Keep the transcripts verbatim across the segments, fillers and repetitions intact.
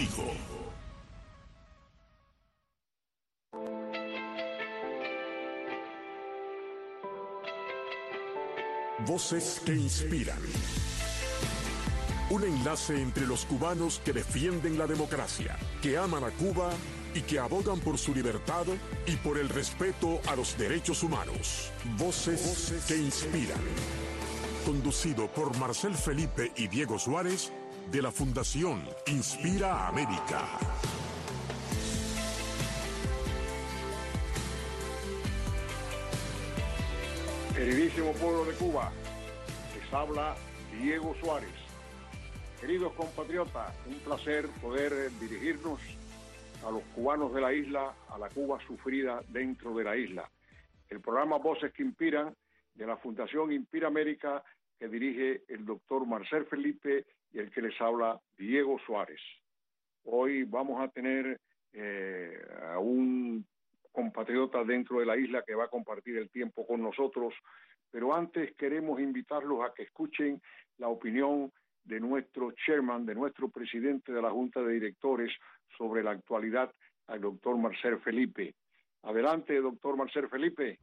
contigo. Voces que inspiran. Un enlace entre los cubanos que defienden la democracia, que aman a Cuba y que abogan por su libertad y por el respeto a los derechos humanos. Voces, Voces que inspiran. Conducido por Marcel Felipe y Diego Suárez, de la Fundación Inspira América. Queridísimo pueblo de Cuba, les habla Diego Suárez. Queridos compatriotas, un placer poder dirigirnos a los cubanos de la isla, a la Cuba sufrida dentro de la isla. El programa Voces que Inspiran, de la Fundación Inspira América, que dirige el doctor Marcel Felipe y el que les habla Diego Suárez. Hoy vamos a tener eh, a un compatriota dentro de la isla que va a compartir el tiempo con nosotros, pero antes queremos invitarlos a que escuchen la opinión de nuestro chairman, de nuestro presidente de la Junta de Directores sobre la actualidad, al doctor Marcel Felipe. Adelante, doctor Marcel Felipe.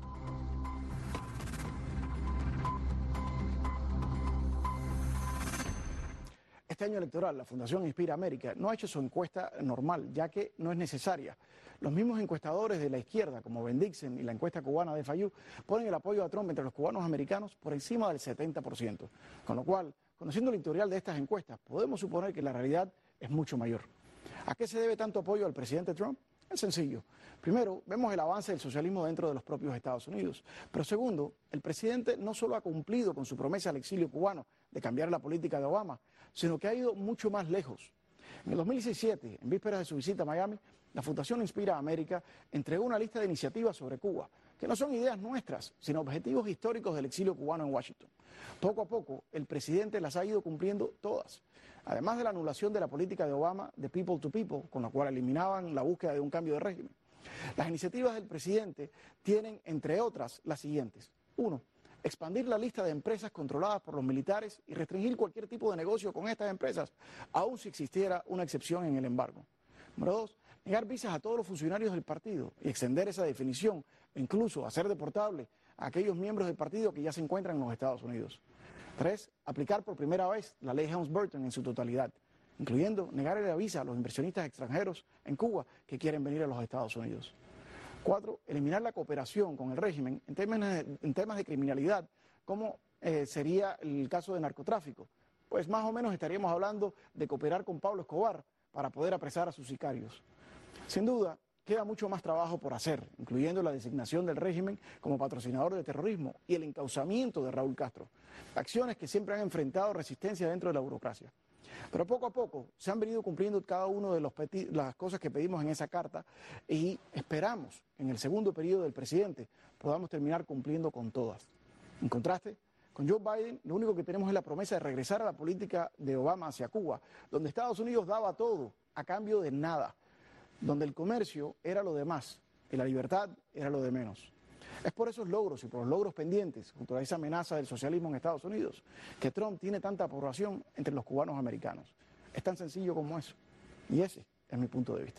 Este año electoral, la Fundación Inspira América no ha hecho su encuesta normal, ya que no es necesaria. Los mismos encuestadores de la izquierda, como Ben Dixon y la encuesta cubana de Fayú, ponen el apoyo a Trump entre los cubanos americanos por encima del setenta por ciento. Con lo cual, conociendo el historial de estas encuestas, podemos suponer que la realidad es mucho mayor. ¿A qué se debe tanto apoyo al presidente Trump? Es sencillo. Primero, vemos el avance del socialismo dentro de los propios Estados Unidos. Pero segundo, el presidente no solo ha cumplido con su promesa al exilio cubano de cambiar la política de Obama, sino que ha ido mucho más lejos. En el dos mil diecisiete, en vísperas de su visita a Miami, la Fundación Inspira América entregó una lista de iniciativas sobre Cuba, que no son ideas nuestras, sino objetivos históricos del exilio cubano en Washington. Poco a poco, el presidente las ha ido cumpliendo todas. Además de la anulación de la política de Obama de People to People, con la cual eliminaban la búsqueda de un cambio de régimen. Las iniciativas del presidente tienen, entre otras, las siguientes. Uno, expandir la lista de empresas controladas por los militares y restringir cualquier tipo de negocio con estas empresas, aun si existiera una excepción en el embargo. Número dos, negar visas a todos los funcionarios del partido y extender esa definición, e incluso hacer deportable a aquellos miembros del partido que ya se encuentran en los Estados Unidos. Tres, aplicar por primera vez la ley Helms-Burton en su totalidad, incluyendo negar la visa a los inversionistas extranjeros en Cuba que quieren venir a los Estados Unidos. Cuatro, eliminar la cooperación con el régimen en temas de, en temas de criminalidad, como eh, sería el caso de narcotráfico. Pues más o menos estaríamos hablando de cooperar con Pablo Escobar para poder apresar a sus sicarios. Sin duda, queda mucho más trabajo por hacer, incluyendo la designación del régimen como patrocinador de terrorismo y el encauzamiento de Raúl Castro, acciones que siempre han enfrentado resistencia dentro de la burocracia. Pero poco a poco se han venido cumpliendo cada una de los las cosas que pedimos en esa carta y esperamos en el segundo periodo del presidente podamos terminar cumpliendo con todas. En contraste, con Joe Biden lo único que tenemos es la promesa de regresar a la política de Obama hacia Cuba, donde Estados Unidos daba todo a cambio de nada, donde el comercio era lo de más y la libertad era lo de menos. Es por esos logros y por los logros pendientes, junto a esa amenaza del socialismo en Estados Unidos, que Trump tiene tanta aprobación entre los cubanos americanos. Es tan sencillo como eso. Y ese es mi punto de vista.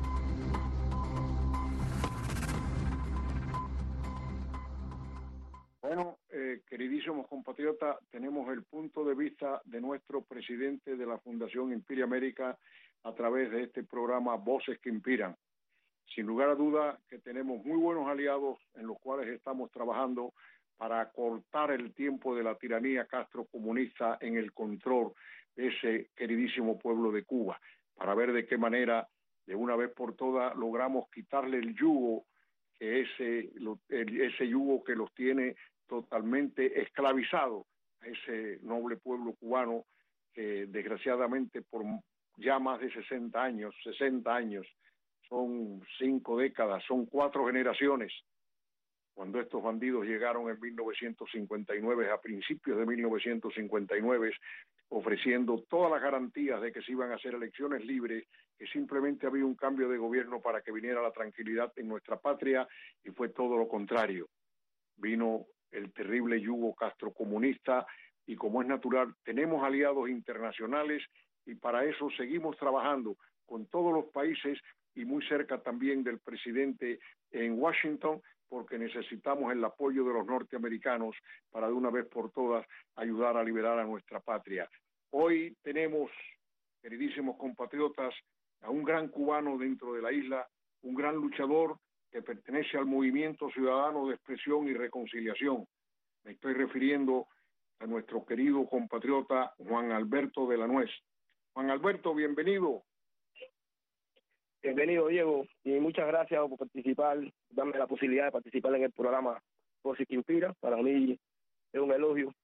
Bueno, eh, queridísimos compatriotas, tenemos el punto de vista de nuestro presidente de la Fundación Inspira América a través de este programa Voces que Inspiran. Sin lugar a duda que tenemos muy buenos aliados en los cuales estamos trabajando para cortar el tiempo de la tiranía castrocomunista en el control de ese queridísimo pueblo de Cuba, para ver de qué manera, de una vez por todas, logramos quitarle el yugo, que ese, ese yugo que los tiene totalmente esclavizados a ese noble pueblo cubano que desgraciadamente por ya más de sesenta años, sesenta años, son cinco décadas, son cuatro generaciones. Cuando estos bandidos llegaron en mil novecientos cincuenta y nueve, a principios de mil novecientos cincuenta y nueve, ofreciendo todas las garantías de que se iban a hacer elecciones libres, que simplemente había un cambio de gobierno para que viniera la tranquilidad en nuestra patria, y fue todo lo contrario. Vino el terrible yugo castrocomunista y, como es natural, tenemos aliados internacionales y para eso seguimos trabajando con todos los países y muy cerca también del presidente en Washington, porque necesitamos el apoyo de los norteamericanos para de una vez por todas ayudar a liberar a nuestra patria. Hoy tenemos, queridísimos compatriotas, a un gran cubano dentro de la isla, un gran luchador que pertenece al Movimiento Ciudadano de Expresión y Reconciliación. Me estoy refiriendo a nuestro querido compatriota Juan Alberto de la Nuez. Juan Alberto, bienvenido. Bienvenido, Diego, y muchas gracias por participar, darme la posibilidad de participar en el programa Voces que Inspira. Para mí es un elogio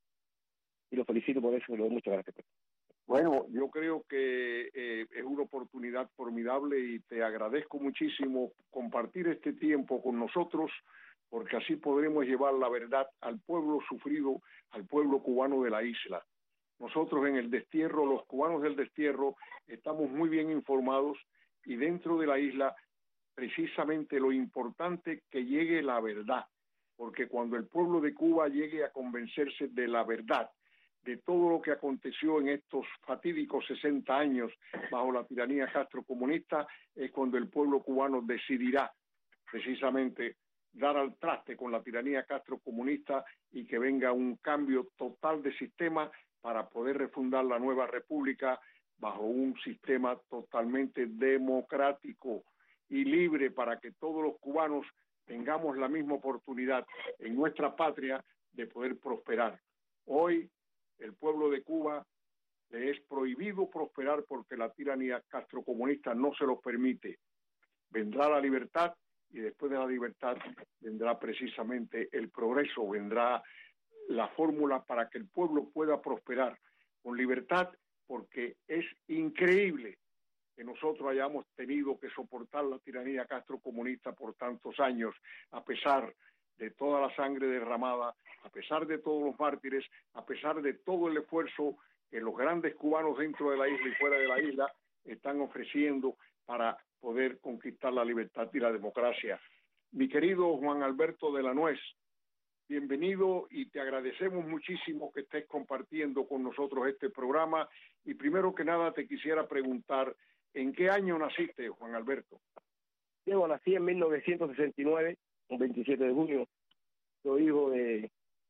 y lo felicito por eso, muchas gracias. Bueno, yo creo que eh, es una oportunidad formidable y te agradezco muchísimo compartir este tiempo con nosotros, porque así podremos llevar la verdad al pueblo sufrido, al pueblo cubano de la isla. Nosotros en el destierro, los cubanos del destierro, estamos muy bien informados y dentro de la isla, precisamente lo importante que llegue la verdad, porque cuando el pueblo de Cuba llegue a convencerse de la verdad, de todo lo que aconteció en estos fatídicos sesenta años bajo la tiranía castrocomunista, es cuando el pueblo cubano decidirá precisamente dar al traste con la tiranía castrocomunista y que venga un cambio total de sistema para poder refundar la nueva república bajo un sistema totalmente democrático y libre para que todos los cubanos tengamos la misma oportunidad en nuestra patria de poder prosperar. Hoy el pueblo de Cuba le es prohibido prosperar porque la tiranía castrocomunista no se lo permite. Vendrá la libertad y después de la libertad vendrá precisamente el progreso, vendrá la fórmula para que el pueblo pueda prosperar con libertad, porque es increíble que nosotros hayamos tenido que soportar la tiranía castrocomunista por tantos años, a pesar de toda la sangre derramada, a pesar de todos los mártires, a pesar de todo el esfuerzo que los grandes cubanos dentro de la isla y fuera de la isla están ofreciendo para poder conquistar la libertad y la democracia. Mi querido Juan Alberto de la Nuez, bienvenido y te agradecemos muchísimo que estés compartiendo con nosotros este programa. Y primero que nada te quisiera preguntar, ¿en qué año naciste, Juan Alberto? Diego, nací en mil novecientos sesenta y nueve, un veintisiete de junio. Soy hijo de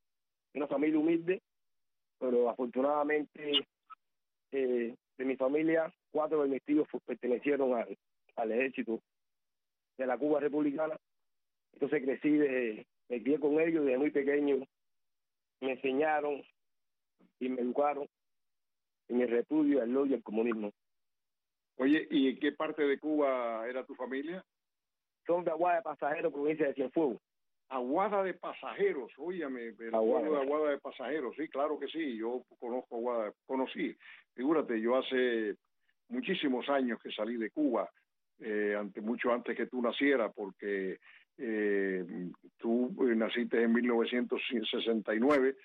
una familia humilde, pero afortunadamente eh, de mi familia, cuatro de mis tíos pertenecieron al, al ejército de la Cuba republicana. Entonces crecí, de, me crié con ellos desde muy pequeño, me enseñaron y me educaron en el repudio al odio y al comunismo. Oye, ¿y en qué parte de Cuba era tu familia? Son de Aguada de Pasajeros, provincia de Cienfuegos. Aguada de Pasajeros, óyame, el Aguada. pueblo de Aguada de Pasajeros, sí, claro que sí, yo conozco Aguada, conocí, figúrate, yo hace muchísimos años que salí de Cuba, eh, ante, mucho antes que tú nacieras, porque eh, tú naciste en mil novecientos sesenta y nueve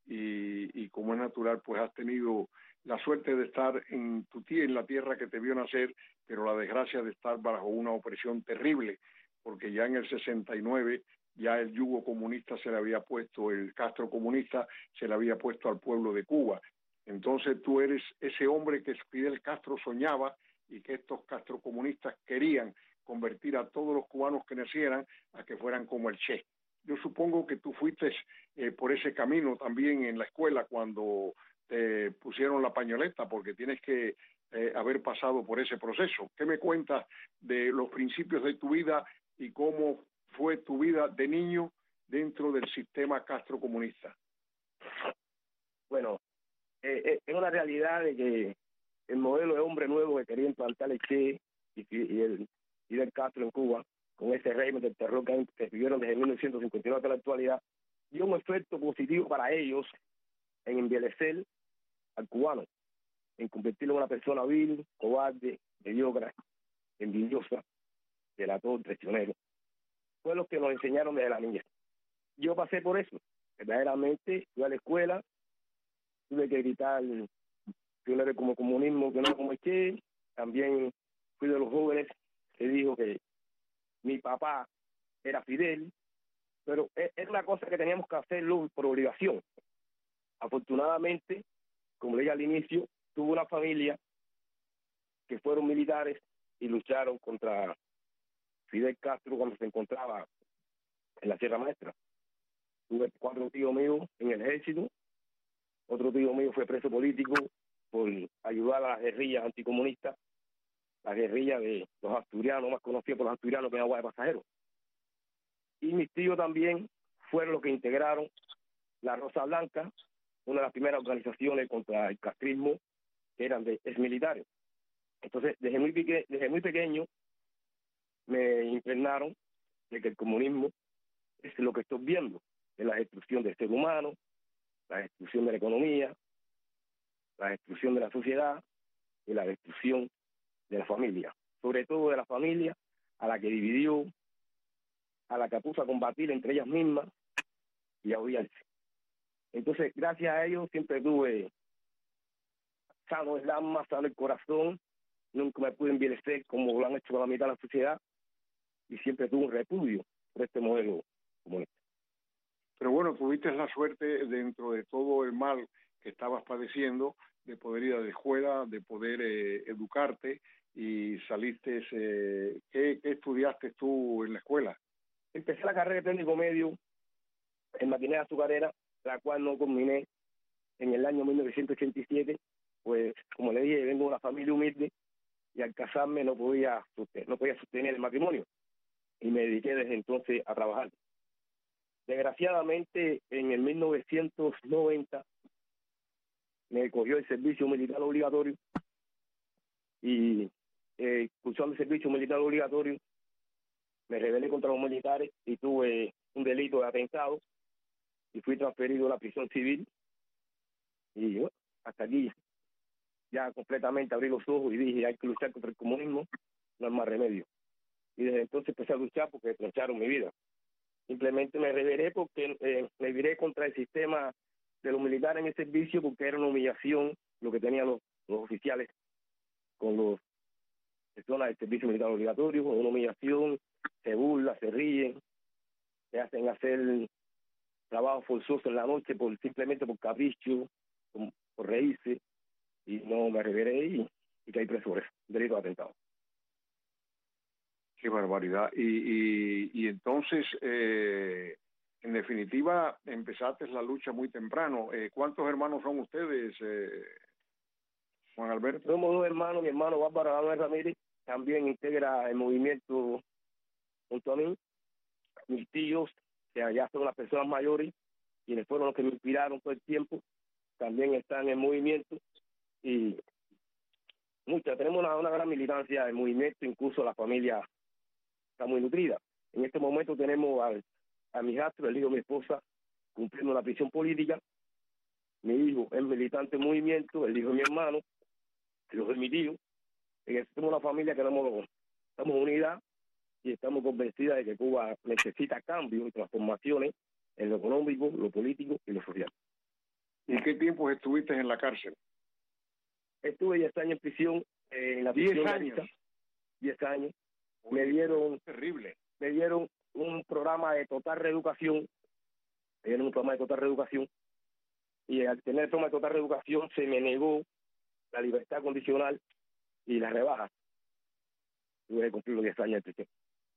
y, y como es natural, pues has tenido la suerte de estar en tu tía, en la tierra que te vio nacer, pero la desgracia de estar bajo una opresión terrible, porque ya en el sesenta y nueve ya el yugo comunista se le había puesto, el Castro comunista se le había puesto al pueblo de Cuba. Entonces tú eres ese hombre que Fidel Castro soñaba y que estos castrocomunistas querían convertir a todos los cubanos que nacieran a que fueran como el Che. Yo supongo que tú fuiste eh, por ese camino también en la escuela cuando te pusieron la pañoleta, porque tienes que eh, haber pasado por ese proceso. ¿Qué me cuentas de los principios de tu vida y cómo fue tu vida de niño dentro del sistema castrocomunista? Bueno, eh, es una realidad de que el modelo de hombre nuevo que quería implantar el Che y, y el Fidel Castro en Cuba, con ese régimen del terror que, que vivieron desde mil novecientos cincuenta y nueve hasta la actualidad, dio un efecto positivo para ellos en envilecer al cubano, en convertirlo en una persona vil, cobarde, mediocre, envidiosa, delator, traicionero. Fue lo que nos enseñaron desde la niñez. Yo pasé por eso. Verdaderamente fui a la escuela, tuve que gritar que no era como comunismo, que no era como el Che. También fui de los jóvenes que dijo que mi papá era Fidel, pero es una cosa que teníamos que hacerlo por obligación. Afortunadamente, como le dije al inicio, tuve una familia que fueron militares y lucharon contra Fidel Castro cuando se encontraba en la Sierra Maestra. Tuve cuatro tíos míos en el ejército, otro tío mío fue preso político por ayudar a las guerrillas anticomunistas, la guerrilla de los asturianos, más conocida por los asturianos que en Agua de Pasajeros. Y mis tíos también fueron los que integraron la Rosa Blanca, una de las primeras organizaciones contra el castrismo, que eran de exmilitares. Entonces, desde muy, peque desde muy pequeño me impregnaron de que el comunismo es lo que estoy viendo, es la destrucción del ser humano, la destrucción de la economía, la destrucción de la sociedad y la destrucción de la familia, sobre todo de la familia a la que dividió, a la que puso a combatir entre ellas mismas y a odiarse. Entonces, gracias a ellos siempre tuve sano el alma, sano el corazón, nunca me pude envilecer como lo han hecho con la mitad de la sociedad y siempre tuve un repudio por este modelo comunista. Pero bueno, tuviste la suerte dentro de todo el mal que estabas padeciendo de poder ir a la escuela, de poder eh, educarte y saliste, eh, ¿qué, ¿qué estudiaste tú en la escuela? Empecé la carrera de técnico medio en maquinaria azucarera, la cual no culminé en el año mil novecientos ochenta y siete, pues como le dije, vengo de una familia humilde y al casarme no podía sostener, no podía sostener el matrimonio y me dediqué desde entonces a trabajar. Desgraciadamente, en el mil novecientos noventa me cogió el servicio militar obligatorio y eh, cursando el servicio militar obligatorio me rebelé contra los militares y tuve un delito de atentado y fui transferido a la prisión civil y bueno, hasta aquí ya completamente abrí los ojos y dije hay que luchar contra el comunismo, no hay más remedio. Y desde entonces empecé a luchar porque troncharon mi vida. Simplemente me rebelé porque eh, me viré contra el sistema de los militares en el servicio porque era una humillación lo que tenían los, los oficiales con los personas del servicio militar obligatorio, una humillación, se burlan, se ríen, se hacen hacer trabajo forzoso en la noche por simplemente por capricho, por, por reírse, y no me rebelé y, y caí preso por eso, delito de atentado. Qué barbaridad. Y, y, y entonces, eh, en definitiva, empezaste la lucha muy temprano. Eh, ¿Cuántos hermanos son ustedes, eh, Juan Alberto? Somos dos hermanos. Mi hermano Bárbara Manuel Ramírez también integra el movimiento junto a mí. Mis tíos, que ya son las personas mayores, quienes fueron los que me inspiraron todo el tiempo, también están en el movimiento. Y muchas, tenemos una, una gran militancia del movimiento, incluso la familia está muy nutrida. En este momento tenemos al, a mi hijastro, el hijo de mi esposa, cumpliendo la prisión política. Mi hijo es militante del movimiento, el hijo de mi hermano, el hijo de mi tío. Somos una familia que estamos, estamos unidas y estamos convencidas de que Cuba necesita cambios y transformaciones en lo económico, lo político y lo social. ¿Y qué tiempo estuviste en la cárcel? Estuve diez años en prisión, eh, en la prisión. ¿Diez años? Diez años. Me dieron, terrible. me dieron un programa de total reeducación, me dieron un programa de total reeducación, y al tener el programa de total reeducación se me negó la libertad condicional y la rebaja. Tuve que cumplir los diez años de prisión.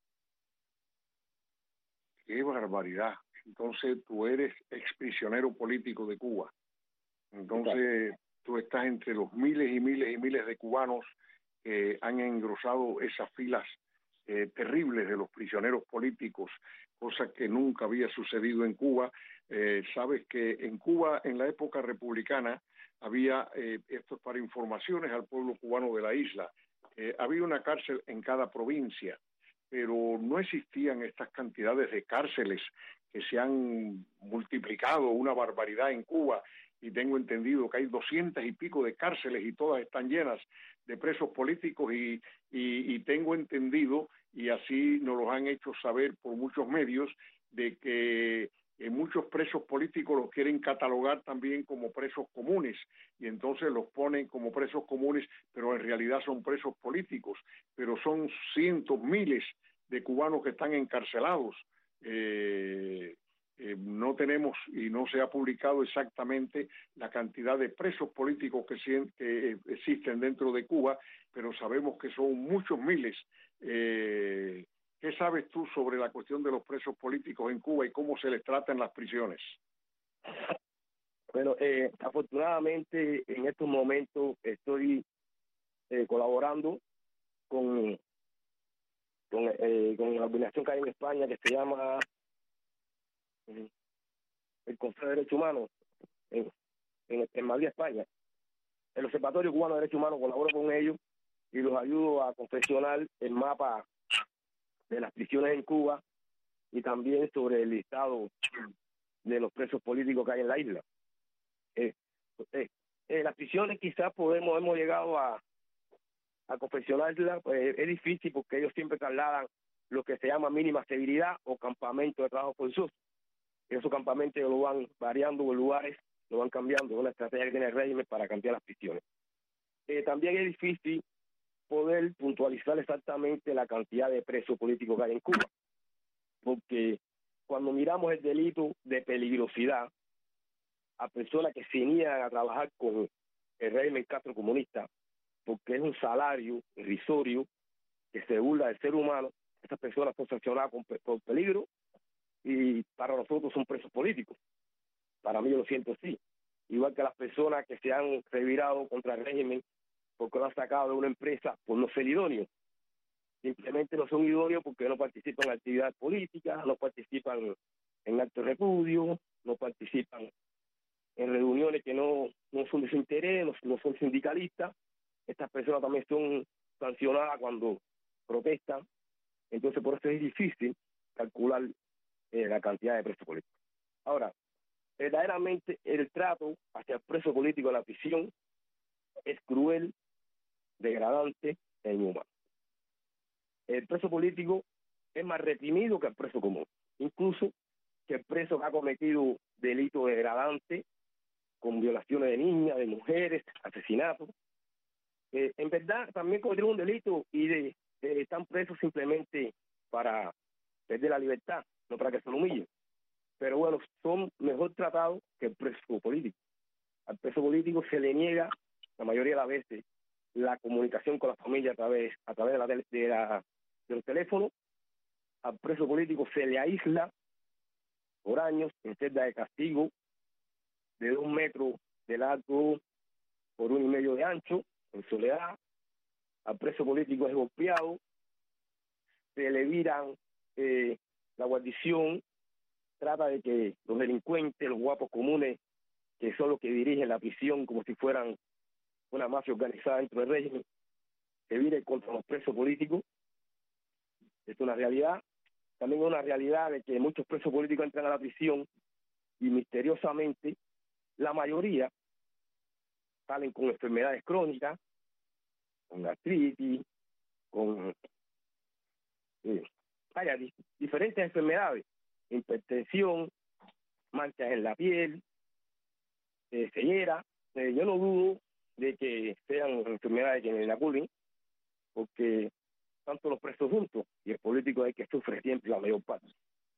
Qué barbaridad. Entonces tú eres exprisionero político de Cuba. Entonces tú estás entre los miles y miles y miles de cubanos que han engrosado esas filas eh, terribles de los prisioneros políticos, cosa que nunca había sucedido en Cuba. Eh, sabes que en Cuba, en la época republicana, había, eh, esto es para informaciones al pueblo cubano de la isla, eh, había una cárcel en cada provincia, pero no existían estas cantidades de cárceles que se han multiplicado, una barbaridad en Cuba, y tengo entendido que hay doscientas y pico de cárceles y todas están llenas de presos políticos y, y, y tengo entendido, y así nos lo han hecho saber por muchos medios, de que eh, muchos presos políticos los quieren catalogar también como presos comunes y entonces los ponen como presos comunes, pero en realidad son presos políticos, pero son cientos, miles de cubanos que están encarcelados. Eh, Eh, no tenemos y no se ha publicado exactamente la cantidad de presos políticos que, que eh, existen dentro de Cuba, pero sabemos que son muchos miles. Eh, ¿Qué sabes tú sobre la cuestión de los presos políticos en Cuba y cómo se les trata en las prisiones? Bueno, eh, afortunadamente en estos momentos estoy eh, colaborando con, con, eh, con la organización que hay en España que se llama eh, el Consejo de Derechos Humanos en, en, en Madrid, España. El Observatorio Cubano de Derechos Humanos, colaboro con ellos y los ayudo a confeccionar el mapa de las prisiones en Cuba y también sobre el listado de los presos políticos que hay en la isla. Eh, eh, eh, las prisiones quizás podemos hemos llegado a, a confeccionarlas, pues es difícil porque ellos siempre trasladan lo que se llama mínima severidad o campamento de trabajo forzoso. Esos campamentos lo van variando en lugares, lo van cambiando, es una estrategia que tiene el régimen para cambiar las prisiones. Eh, también es difícil poder puntualizar exactamente la cantidad de presos políticos que hay en Cuba, porque cuando miramos el delito de peligrosidad a personas que se niegan a trabajar con el régimen Castro comunista, porque es un salario irrisorio que se burla del ser humano, estas personas son sancionadas con, por peligro y para nosotros son presos políticos. Para mí yo lo siento así. Igual que las personas que se han revirado contra el régimen porque lo han sacado de una empresa por no ser idóneos. Simplemente no son idóneos porque no participan en actividades políticas, no participan en actos de repudio, no participan en reuniones que no, no son de su interés, no, no son sindicalistas. Estas personas también son sancionadas cuando protestan. Entonces por eso es difícil calcular eh, la cantidad de presos políticos. Ahora, verdaderamente el trato hacia el preso político en la prisión es cruel, degradante e inhumano. El preso político es más reprimido que el preso común, incluso que el preso que ha cometido delitos degradantes, con violaciones de niñas, de mujeres, asesinatos. Eh, en verdad, también cometieron un delito y de, de, están presos simplemente para perder la libertad, no para que se lo humillen. Pero bueno, son mejor tratados que el preso político. Al preso político se le niega, la mayoría de las veces, la comunicación con la familia a través, a través de, la, de, la, de los teléfonos. Al preso político se le aísla por años en celda de castigo de dos metros de largo por uno y medio de ancho, en soledad. Al preso político es golpeado, se le viran eh, la guarnición, trata de que los delincuentes, los guapos comunes, que son los que dirigen la prisión como si fueran una mafia organizada dentro del régimen, se viren contra los presos políticos. Es una realidad. También es una realidad de que muchos presos políticos entran a la prisión y misteriosamente la mayoría salen con enfermedades crónicas, con artritis, con eh, vaya, di- diferentes enfermedades, hipertensión, manchas en la piel, eh, ceguera. Eh, yo no dudo de que sean enfermedades que la curen, porque tanto los presos juntos y el político es el que sufre siempre la mayor parte.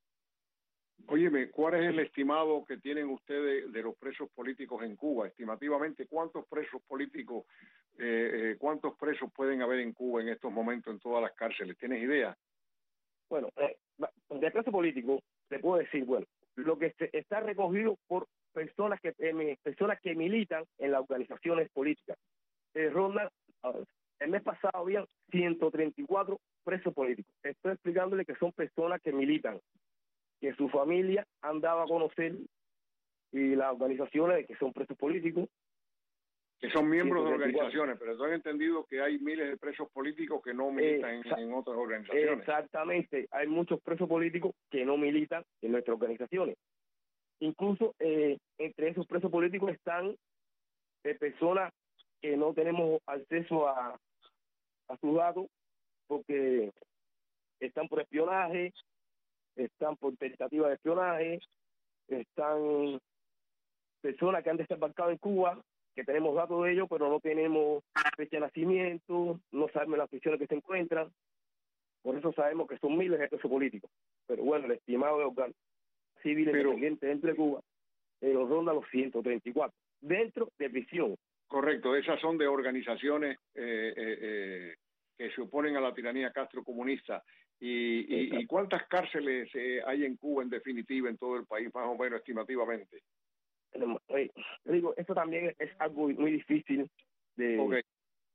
Óyeme, ¿cuál es el estimado que tienen ustedes de los presos políticos en Cuba? Estimativamente, ¿cuántos presos políticos, eh, eh, cuántos presos pueden haber en Cuba en estos momentos en todas las cárceles? ¿Tienes idea? Bueno, eh, de preso político, te puedo decir, bueno, lo que se, está recogido por personas que eh, personas que militan en las organizaciones políticas. Eh, rondan, uh, el mes pasado había ciento treinta y cuatro presos políticos. Estoy explicándole que son personas que militan, que su familia han dado a conocer y las organizaciones de que son presos políticos. Que son miembros de organizaciones, pero tú has entendido que hay miles de presos políticos que no militan eh, en, en otras organizaciones. Exactamente, hay muchos presos políticos que no militan en nuestras organizaciones. Incluso eh, entre esos presos políticos están eh, personas que no tenemos acceso a, a sus datos porque están por espionaje, están por tentativa de espionaje, están personas que han desembarcado en Cuba, que tenemos datos de ellos, pero no tenemos fecha de nacimiento, no sabemos las prisiones que se encuentran, por eso sabemos que son miles de presos políticos. Pero bueno, el estimado de civiles Pero, independientes dentro de Cuba, eh, los ronda los ciento treinta y cuatro, dentro de prisión. Correcto, esas son de organizaciones eh, eh, eh, que se oponen a la tiranía castrocomunista. Y, y, ¿Y cuántas cárceles eh, hay en Cuba en definitiva, en todo el país, más o menos estimativamente? Oye, digo, esto también es algo muy difícil de, okay.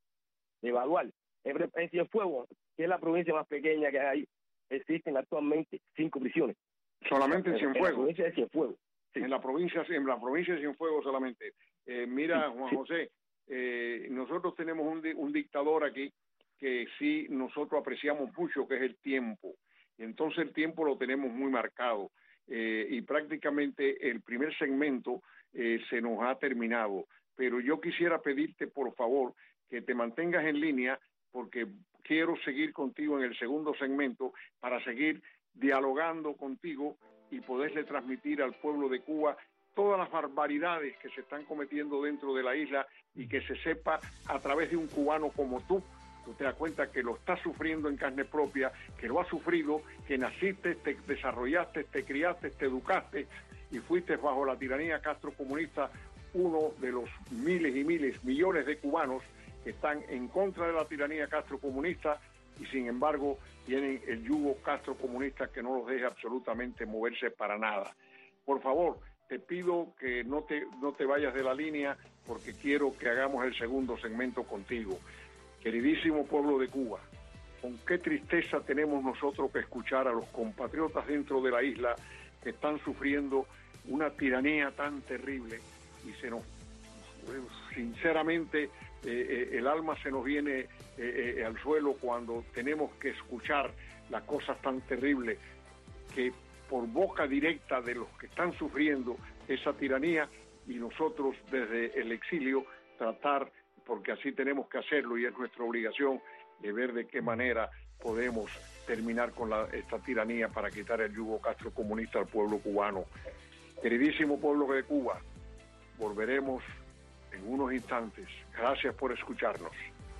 de evaluar. En, en Cienfuegos, que es la provincia más pequeña que hay, existen actualmente cinco prisiones. Solamente en Cienfuegos. En la provincia de Cienfuegos. Sí. En la provincia, en la provincia de Cienfuegos solamente. Eh, mira, sí, Juan sí. José, eh, nosotros tenemos un, un dictador aquí que sí nosotros apreciamos mucho, que es el tiempo. Y entonces el tiempo lo tenemos muy marcado. Eh, y prácticamente el primer segmento eh, se nos ha terminado. Pero yo quisiera pedirte, por favor, que te mantengas en línea, porque quiero seguir contigo en el segundo segmento para seguir dialogando contigo y poderle transmitir al pueblo de Cuba todas las barbaridades que se están cometiendo dentro de la isla y que se sepa a través de un cubano como tú. Tú te das cuenta que lo estás sufriendo en carne propia, que lo has sufrido, que naciste, te desarrollaste, te criaste, te educaste y fuiste bajo la tiranía castrocomunista uno de los miles y miles, millones de cubanos que están en contra de la tiranía castrocomunista y sin embargo tienen el yugo castrocomunista que no los deja absolutamente moverse para nada. Por favor, te pido que no te, no te vayas de la línea porque quiero que hagamos el segundo segmento contigo. Queridísimo pueblo de Cuba, con qué tristeza tenemos nosotros que escuchar a los compatriotas dentro de la isla que están sufriendo una tiranía tan terrible y se nos, sinceramente, eh, eh, el alma se nos viene eh, eh, al suelo cuando tenemos que escuchar las cosas tan terribles que por boca directa de los que están sufriendo esa tiranía y nosotros desde el exilio tratar, porque así tenemos que hacerlo y es nuestra obligación de ver de qué manera podemos terminar con la, esta tiranía para quitar el yugo castrocomunista al pueblo cubano. Queridísimo pueblo de Cuba, volveremos en unos instantes. Gracias por escucharnos.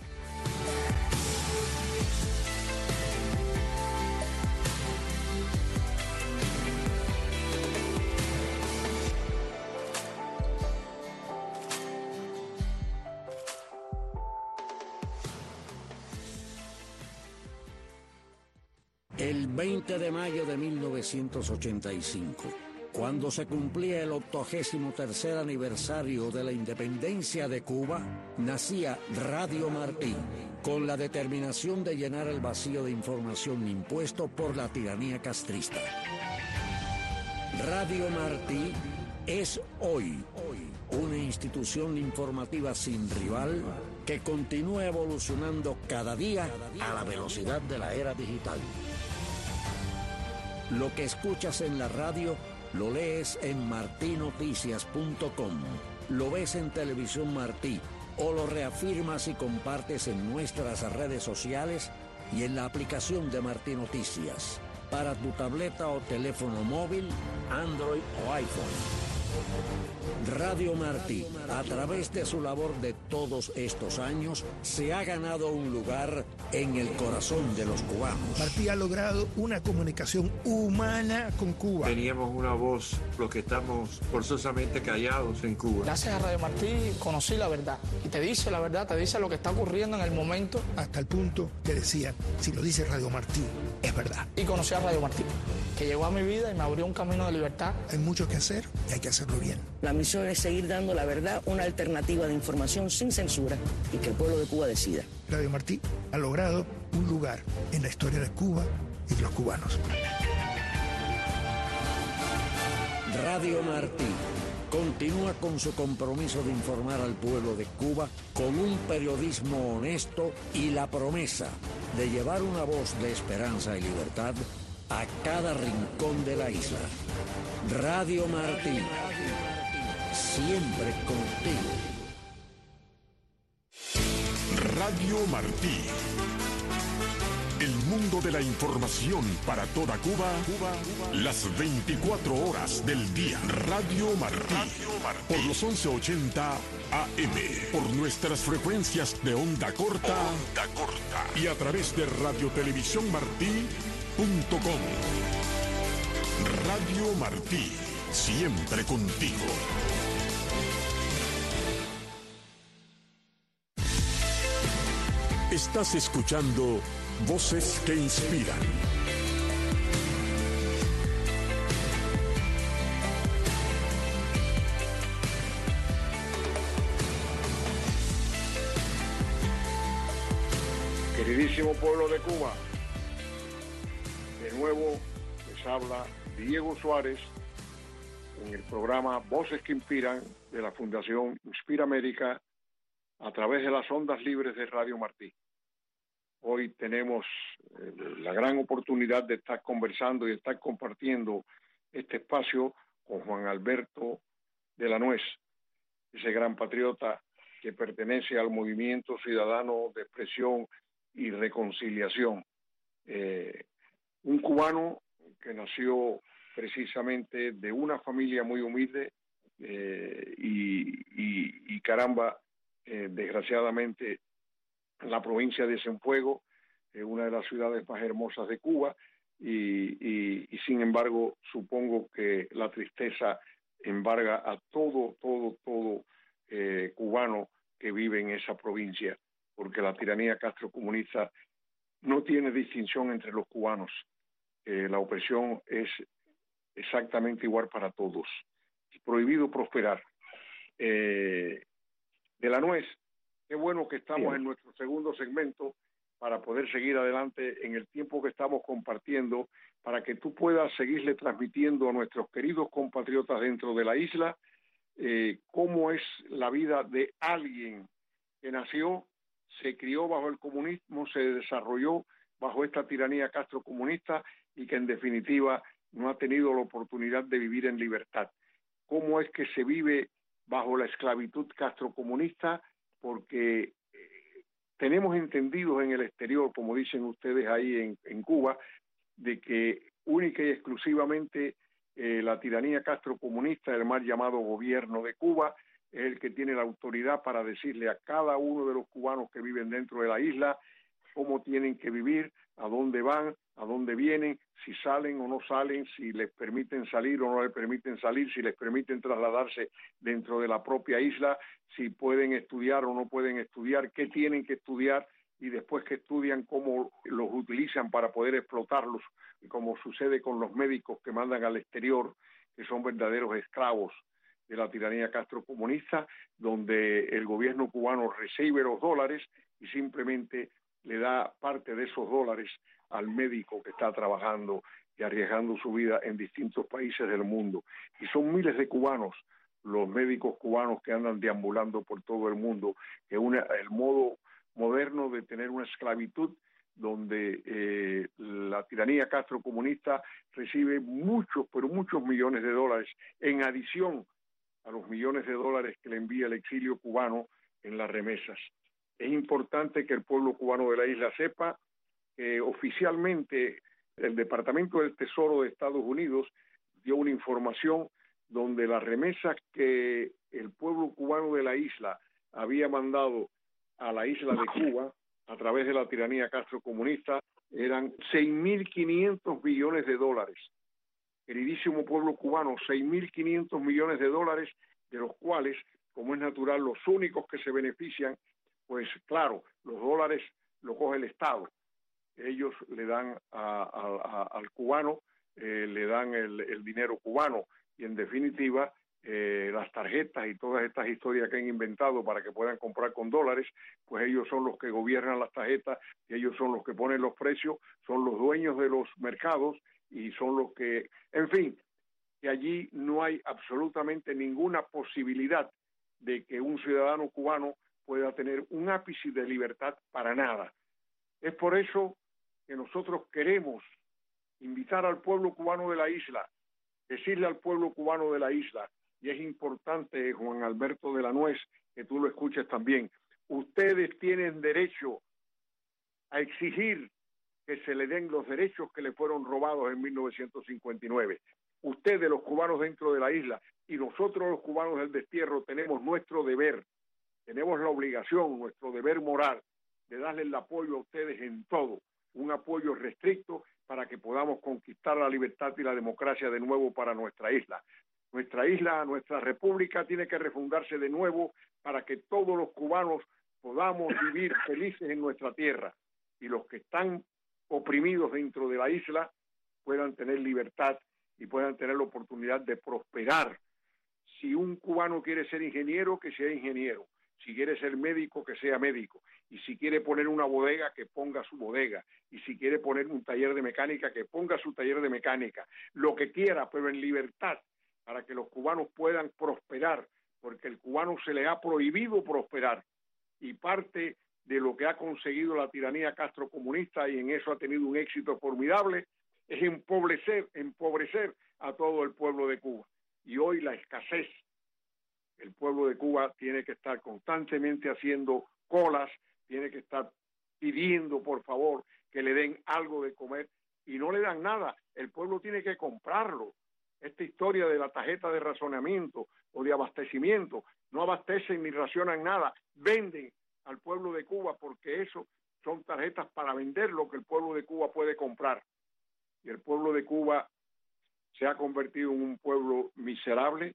El veinte de mayo de mil novecientos ochenta y cinco, cuando se cumplía el octogésimo tercer aniversario de la independencia de Cuba, nacía Radio Martí, con la determinación de llenar el vacío de información impuesto por la tiranía castrista. Radio Martí es hoy, hoy una institución informativa sin rival que continúa evolucionando cada día a la velocidad de la era digital. Lo que escuchas en la radio lo lees en martí noticias punto com, lo ves en Televisión Martí o lo reafirmas y compartes en nuestras redes sociales y en la aplicación de Martí Noticias para tu tableta o teléfono móvil, Android o iPhone. Radio Martí, a través de su labor de todos estos años, se ha ganado un lugar en el corazón de los cubanos. Martí ha logrado una comunicación humana con Cuba. Teníamos una voz, los que estamos forzosamente callados en Cuba. Gracias a Radio Martí conocí la verdad. Y te dice la verdad, te dice lo que está ocurriendo en el momento. Hasta el punto que decían, si lo dice Radio Martí, es verdad. Y conocí a Radio Martí, que llegó a mi vida y me abrió un camino de libertad. Hay mucho que hacer y hay que hacerlo bien. La misión es seguir dando la verdad, una alternativa de información sin censura y que el pueblo de Cuba decida. Radio Martí ha logrado un lugar en la historia de Cuba y de los cubanos. Radio Martí continúa con su compromiso de informar al pueblo de Cuba con un periodismo honesto y la promesa de llevar una voz de esperanza y libertad a cada rincón de la isla. Radio Martí, siempre contigo. Radio Martí. El mundo de la información para toda Cuba, Cuba, las veinticuatro horas del día. Radio Martí. Por los once ochenta A M. Por nuestras frecuencias de onda corta, onda corta. Y a través de radio televisión martí punto com. Radio Martí, siempre contigo. Estás escuchando Voces que Inspiran. Queridísimo pueblo de Cuba, de nuevo les habla Diego Suárez en el programa Voces que Inspiran de la Fundación Inspira América a través de las ondas libres de Radio Martí. Hoy tenemos eh, la gran oportunidad de estar conversando y estar compartiendo este espacio con Juan Alberto de la Nuez, ese gran patriota que pertenece al movimiento ciudadano de expresión y reconciliación. Eh, un cubano que nació precisamente de una familia muy humilde eh, y, y, y caramba, eh, desgraciadamente la provincia de Cienfuegos, eh, una de las ciudades más hermosas de Cuba, y, y, y sin embargo supongo que la tristeza embarga a todo, todo, todo eh, cubano que vive en esa provincia, porque la tiranía castrocomunista no tiene distinción entre los cubanos. Eh, la opresión es exactamente igual para todos. Es prohibido prosperar. Eh, de la Nuez, qué bueno que estamos en nuestro segundo segmento para poder seguir adelante en el tiempo que estamos compartiendo, para que tú puedas seguirle transmitiendo a nuestros queridos compatriotas dentro de la isla eh, cómo es la vida de alguien que nació, se crió bajo el comunismo, se desarrolló bajo esta tiranía castrocomunista y que en definitiva no ha tenido la oportunidad de vivir en libertad. ¿Cómo es que se vive bajo la esclavitud castrocomunista? Porque eh, tenemos entendidos en el exterior, como dicen ustedes ahí en, en Cuba, de que única y exclusivamente eh, la tiranía castrocomunista, el mal llamado gobierno de Cuba, es el que tiene la autoridad para decirle a cada uno de los cubanos que viven dentro de la isla cómo tienen que vivir, a dónde van, a dónde vienen, si salen o no salen, si les permiten salir o no les permiten salir, si les permiten trasladarse dentro de la propia isla, si pueden estudiar o no pueden estudiar, qué tienen que estudiar y después que estudian cómo los utilizan para poder explotarlos, como sucede con los médicos que mandan al exterior, que son verdaderos esclavos de la tiranía castrocomunista, donde el gobierno cubano recibe los dólares y simplemente le da parte de esos dólares al médico que está trabajando y arriesgando su vida en distintos países del mundo. Y son miles de cubanos, los médicos cubanos que andan deambulando por todo el mundo, que una, el modo moderno de tener una esclavitud donde eh, la tiranía castrocomunista recibe muchos, pero muchos millones de dólares en adición a los millones de dólares que le envía el exilio cubano en las remesas. Es importante que el pueblo cubano de la isla sepa que oficialmente el Departamento del Tesoro de Estados Unidos dio una información donde las remesas que el pueblo cubano de la isla había mandado a la isla de Cuba a través de la tiranía castrocomunista eran seis mil quinientos millones de dólares. Queridísimo pueblo cubano, seis mil quinientos millones de dólares, de los cuales, como es natural, los únicos que se benefician, pues claro, los dólares lo coge el Estado. Ellos le dan a, a, a, al cubano, eh, le dan el, el dinero cubano y en definitiva eh, las tarjetas y todas estas historias que han inventado para que puedan comprar con dólares, pues ellos son los que gobiernan las tarjetas y ellos son los que ponen los precios, son los dueños de los mercados y son los que, en fin, que allí no hay absolutamente ninguna posibilidad de que un ciudadano cubano pueda tener un ápice de libertad para nada. Es por eso que nosotros queremos invitar al pueblo cubano de la isla, decirle al pueblo cubano de la isla, y es importante, Juan Alberto de la Nuez, que tú lo escuches también, ustedes tienen derecho a exigir que se le den los derechos que le fueron robados en mil novecientos cincuenta y nueve. Ustedes, los cubanos dentro de la isla, y nosotros los cubanos del destierro, tenemos nuestro deber, tenemos la obligación, nuestro deber moral, de darle el apoyo a ustedes en todo, un apoyo restricto para que podamos conquistar aportar la libertad y la democracia de nuevo para nuestra isla. Nuestra isla, nuestra república tiene que refundarse de nuevo para que todos los cubanos podamos vivir felices en nuestra tierra y los que están oprimidos dentro de la isla puedan tener libertad y puedan tener la oportunidad de prosperar. Si un cubano quiere ser ingeniero, que sea ingeniero. Si quiere ser médico, que sea médico. Y si quiere poner una bodega, que ponga su bodega. Y si quiere poner un taller de mecánica, que ponga su taller de mecánica. Lo que quiera, pero en libertad, para que los cubanos puedan prosperar, porque el cubano se le ha prohibido prosperar. Y parte de lo que ha conseguido la tiranía castrocomunista, y en eso ha tenido un éxito formidable, es empobrecer, empobrecer a todo el pueblo de Cuba. Y hoy la escasez, el pueblo de Cuba tiene que estar constantemente haciendo colas, tiene que estar pidiendo por favor que le den algo de comer y no le dan nada, el pueblo tiene que comprarlo. Esta historia de la tarjeta de racionamiento o de abastecimiento, no abastecen ni racionan nada, venden al pueblo de Cuba porque eso son tarjetas para vender lo que el pueblo de Cuba puede comprar. Y el pueblo de Cuba se ha convertido en un pueblo miserable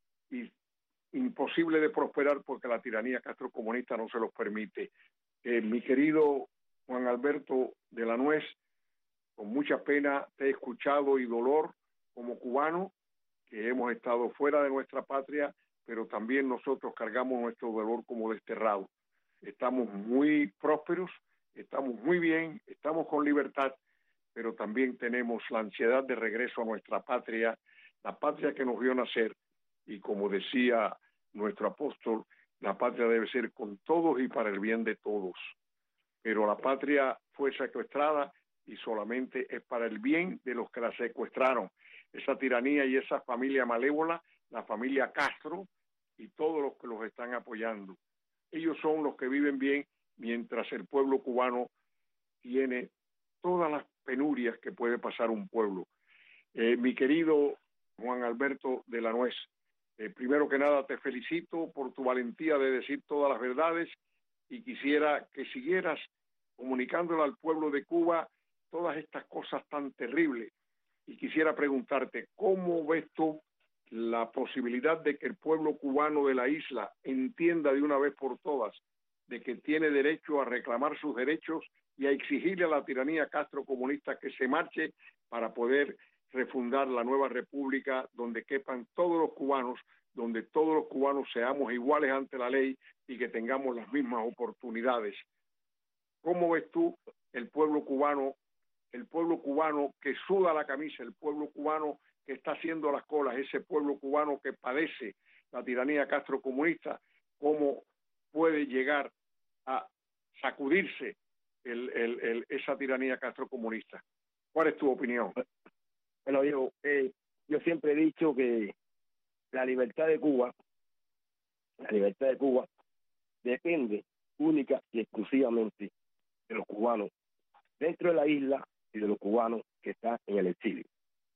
y imposible de prosperar porque la tiranía castrocomunista no se los permite. Eh, mi querido Juan Alberto de la Nuez, con mucha pena te he escuchado y dolor como cubano, que hemos estado fuera de nuestra patria, pero también nosotros cargamos nuestro dolor como desterrados. Estamos muy prósperos, estamos muy bien, estamos con libertad, pero también tenemos la ansiedad de regreso a nuestra patria, la patria que nos vio nacer, y como decía nuestro apóstol, la patria debe ser con todos y para el bien de todos. Pero la patria fue secuestrada y solamente es para el bien de los que la secuestraron. Esa tiranía y esa familia malévola, la familia Castro y todos los que los están apoyando. Ellos son los que viven bien mientras el pueblo cubano tiene todas las penurias que puede pasar un pueblo. Eh, mi querido Juan Alberto de la Nuez, eh, primero que nada te felicito por tu valentía de decir todas las verdades y quisiera que siguieras comunicándole al pueblo de Cuba todas estas cosas tan terribles. Y quisiera preguntarte, ¿cómo ves tú la posibilidad de que el pueblo cubano de la isla entienda de una vez por todas de que tiene derecho a reclamar sus derechos y a exigirle a la tiranía castrocomunista que se marche para poder refundar la nueva república donde quepan todos los cubanos, donde todos los cubanos seamos iguales ante la ley y que tengamos las mismas oportunidades? ¿Cómo ves tú el pueblo cubano, el pueblo cubano que suda la camisa, el pueblo cubano que está haciendo las colas, ese pueblo cubano que padece la tiranía castrocomunista, cómo puede llegar a sacudirse el, el, el, esa tiranía castrocomunista? ¿Cuál es tu opinión? Bueno, Diego, eh, yo siempre he dicho que la libertad de Cuba, la libertad de Cuba depende única y exclusivamente de los cubanos dentro de la isla y de los cubanos que están en el exilio.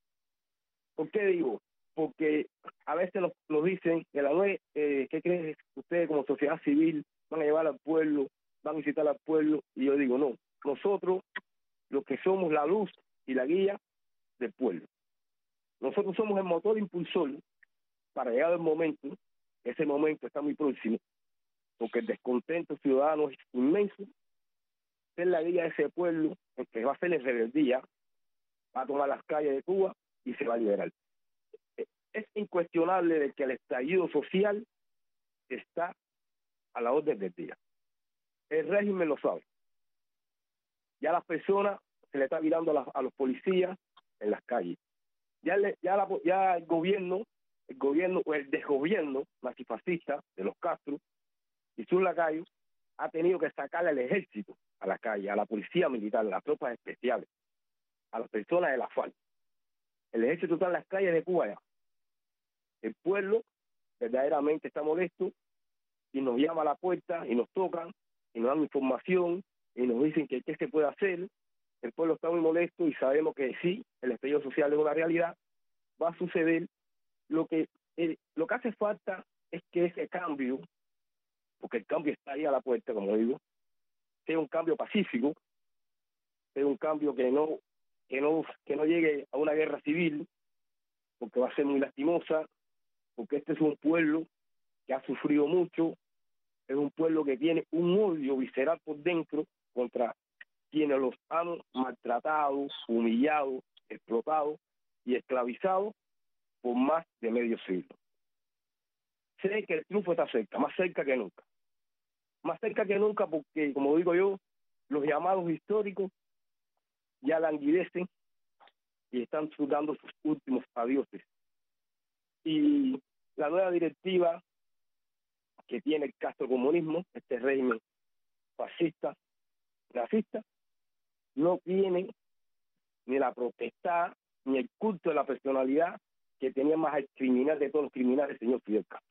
¿Por qué digo? Porque a veces nos, nos dicen que la nuez, eh, ¿qué creen ustedes como sociedad civil van a llevar al pueblo, van a visitar al pueblo? Y yo digo, no, nosotros los que somos la luz y la guía del pueblo. Nosotros somos el motor impulsor para llegar al momento, ese momento está muy próximo, porque el descontento ciudadano es inmenso, ser la guía de ese pueblo, el que va a hacer la rebeldía, va a tomar las calles de Cuba y se va a liberar. Es incuestionable de que el estallido social está a la orden del día. El régimen lo sabe. Ya las personas se le está mirando a, la, a los policías en las calles. Ya, le, ya, la, ya el gobierno, el gobierno o el desgobierno nazifascista de los Castro y sus lacayos ha tenido que sacarle al ejército a la calle, a la policía militar, a las tropas especiales, a las personas de la FARC. El ejército está en las calles de Cuba ya. El pueblo verdaderamente está molesto y nos llama a la puerta y nos tocan y nos dan información y nos dicen que qué se puede hacer. El pueblo está muy molesto y sabemos que sí, el estallido social es una realidad, va a suceder. Lo que, el, lo que hace falta es que ese cambio, porque el cambio está ahí a la puerta, como digo, sea un cambio pacífico, sea un cambio que no que no, que no llegue a una guerra civil, porque va a ser muy lastimosa, porque este es un pueblo que ha sufrido mucho, es un pueblo que tiene un odio visceral por dentro contra quienes los han maltratado, humillado, explotado y esclavizado por más de medio siglo. Sé que el triunfo está cerca, más cerca que nunca. Más cerca que nunca porque, como digo yo, los llamados históricos ya languidecen y están dando sus últimos adioses. Y la nueva directiva que tiene el castrocomunismo, este régimen fascista, nazista, no tiene ni la protesta ni el culto de la personalidad que tenía más el criminal de todos los criminales, el señor Fidel Castro.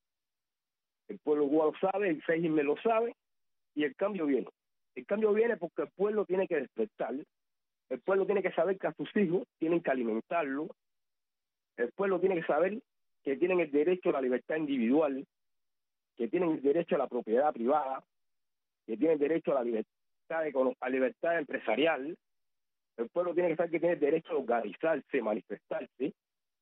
El pueblo cubano lo sabe, el régimen lo sabe, y el cambio viene. El cambio viene porque el pueblo tiene que despertar, el pueblo tiene que saber que a sus hijos tienen que alimentarlo, el pueblo tiene que saber que tienen el derecho a la libertad individual, que tienen el derecho a la propiedad privada, que tienen derecho a la libertad, a la libertad empresarial. El pueblo tiene que saber que tiene el derecho a organizarse, manifestarse,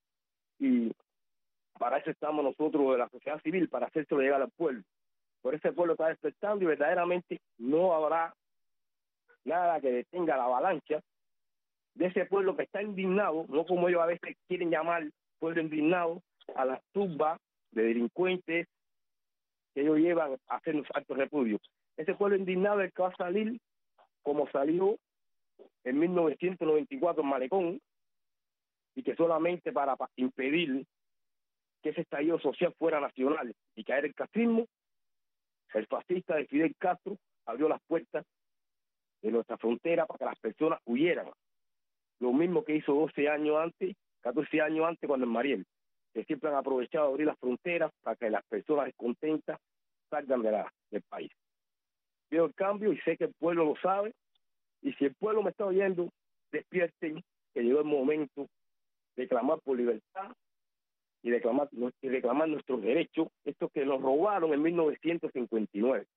y para eso estamos nosotros de la sociedad civil, para hacérselo llegar al pueblo. Por eso el pueblo está despertando y verdaderamente no habrá nada que detenga la avalancha de ese pueblo que está indignado, no como ellos a veces quieren llamar pueblo indignado, a las turbas de delincuentes que ellos llevan a hacer los actos de repudio. Ese pueblo indignado es el que va a salir como salió en mil novecientos noventa y cuatro en Malecón, y que solamente para, para impedir que ese estallido social fuera nacional y caer el castrismo, el fascista de Fidel Castro abrió las puertas de nuestra frontera para que las personas huyeran. Lo mismo que hizo doce años antes, catorce años antes cuando en Mariel, que siempre han aprovechado de abrir las fronteras para que las personas descontentas salgan de la, del país. Veo el cambio y sé que el pueblo lo sabe, y si el pueblo me está oyendo, despierten, que llegó el momento de clamar por libertad y reclamar, y reclamar nuestros derechos, estos que nos robaron en mil novecientos cincuenta y nueve.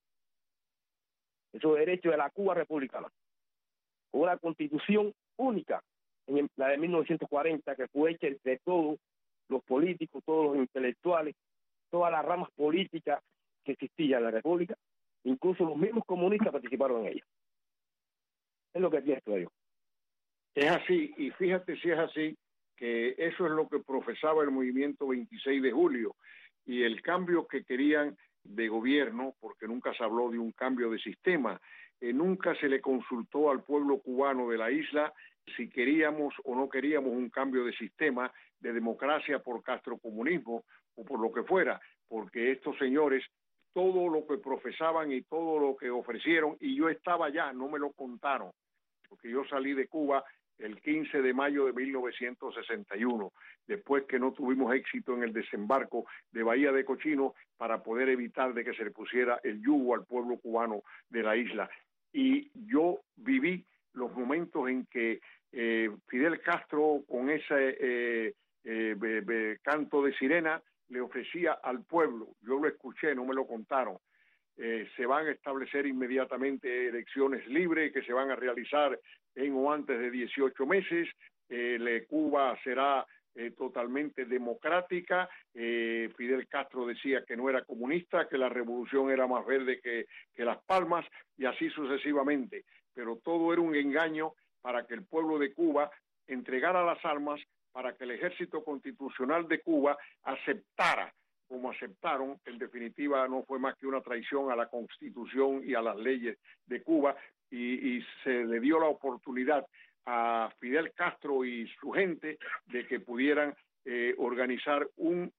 Esos derechos de la Cuba republicana, con una constitución única, en la de mil novecientos cuarenta, que fue hecha entre todos los políticos, todos los intelectuales, todas las ramas políticas que existían en la República, incluso los mismos comunistas participaron en ella. Es lo que pienso yo. Es así, y fíjate si es así, que eso es lo que profesaba el movimiento veintiséis de julio, y el cambio que querían de gobierno, porque nunca se habló de un cambio de sistema, eh, nunca se le consultó al pueblo cubano de la isla si queríamos o no queríamos un cambio de sistema, de democracia por castrocomunismo o por lo que fuera, porque estos señores, todo lo que profesaban y todo lo que ofrecieron, y yo estaba allá, no me lo contaron, porque yo salí de Cuba el quince de mayo de mil novecientos sesenta y uno, después que no tuvimos éxito en el desembarco de Bahía de Cochino para poder evitar de que se le pusiera el yugo al pueblo cubano de la isla. Y yo viví los momentos en que eh, Fidel Castro, con ese eh, eh, be, be, canto de sirena, le ofrecía al pueblo, yo lo escuché, no me lo contaron, eh, se van a establecer inmediatamente elecciones libres que se van a realizar en o antes de dieciocho meses, eh, le, Cuba será eh, totalmente democrática, eh, Fidel Castro decía que no era comunista, que la revolución era más verde que, que las palmas, y así sucesivamente, pero todo era un engaño para que el pueblo de Cuba entregara las armas, para que el ejército constitucional de Cuba aceptara, como aceptaron, en definitiva no fue más que una traición a la Constitución y a las leyes de Cuba, y, y se le dio la oportunidad a Fidel Castro y su gente de que pudieran eh, organizar un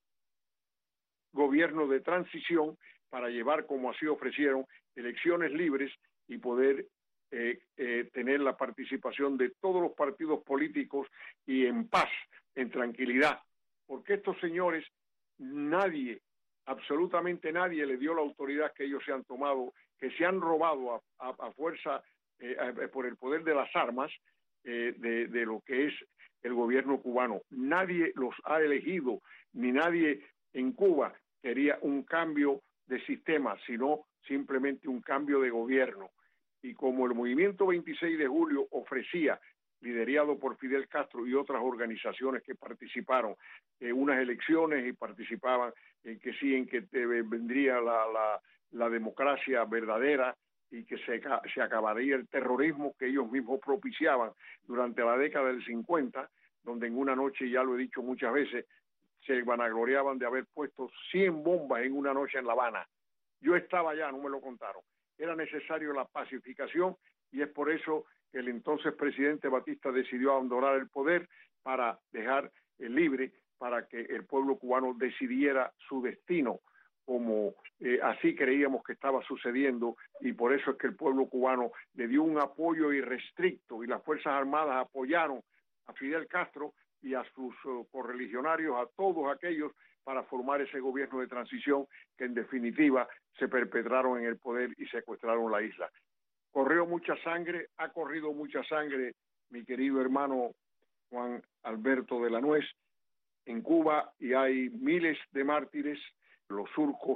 gobierno de transición para llevar, como así ofrecieron, elecciones libres y poder eh, eh, tener la participación de todos los partidos políticos y en paz, en tranquilidad, porque estos señores, nadie, absolutamente nadie le dio la autoridad que ellos se han tomado, que se han robado a, a, a fuerza eh, a, por el poder de las armas eh, de, de lo que es el gobierno cubano. Nadie los ha elegido, ni nadie en Cuba quería un cambio de sistema, sino simplemente un cambio de gobierno. Y como el movimiento veintiséis de julio ofrecía liderado por Fidel Castro y otras organizaciones que participaron en unas elecciones y participaban en que sí, en que te vendría la, la, la democracia verdadera y que se, se acabaría el terrorismo que ellos mismos propiciaban durante la década del cincuenta, donde en una noche, ya lo he dicho muchas veces, se vanagloriaban de haber puesto cien bombas en una noche en La Habana. Yo estaba allá, no me lo contaron. Era necesario la pacificación y es por eso que el entonces presidente Batista decidió abandonar el poder para dejar el libre, para que el pueblo cubano decidiera su destino, como eh, así creíamos que estaba sucediendo, y por eso es que el pueblo cubano le dio un apoyo irrestricto y las Fuerzas Armadas apoyaron a Fidel Castro y a sus uh, correligionarios, a todos aquellos, para formar ese gobierno de transición que en definitiva se perpetraron en el poder y secuestraron la isla. Corrió mucha sangre, ha corrido mucha sangre, mi querido hermano Juan Alberto de la Nuez, en Cuba, y hay miles de mártires. Los surcos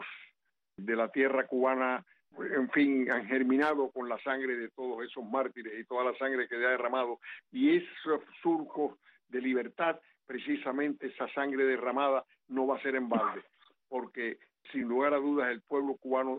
de la tierra cubana, en fin, han germinado con la sangre de todos esos mártires y toda la sangre que se ha derramado, y esos surcos de libertad, precisamente esa sangre derramada no va a ser en balde, porque sin lugar a dudas el pueblo cubano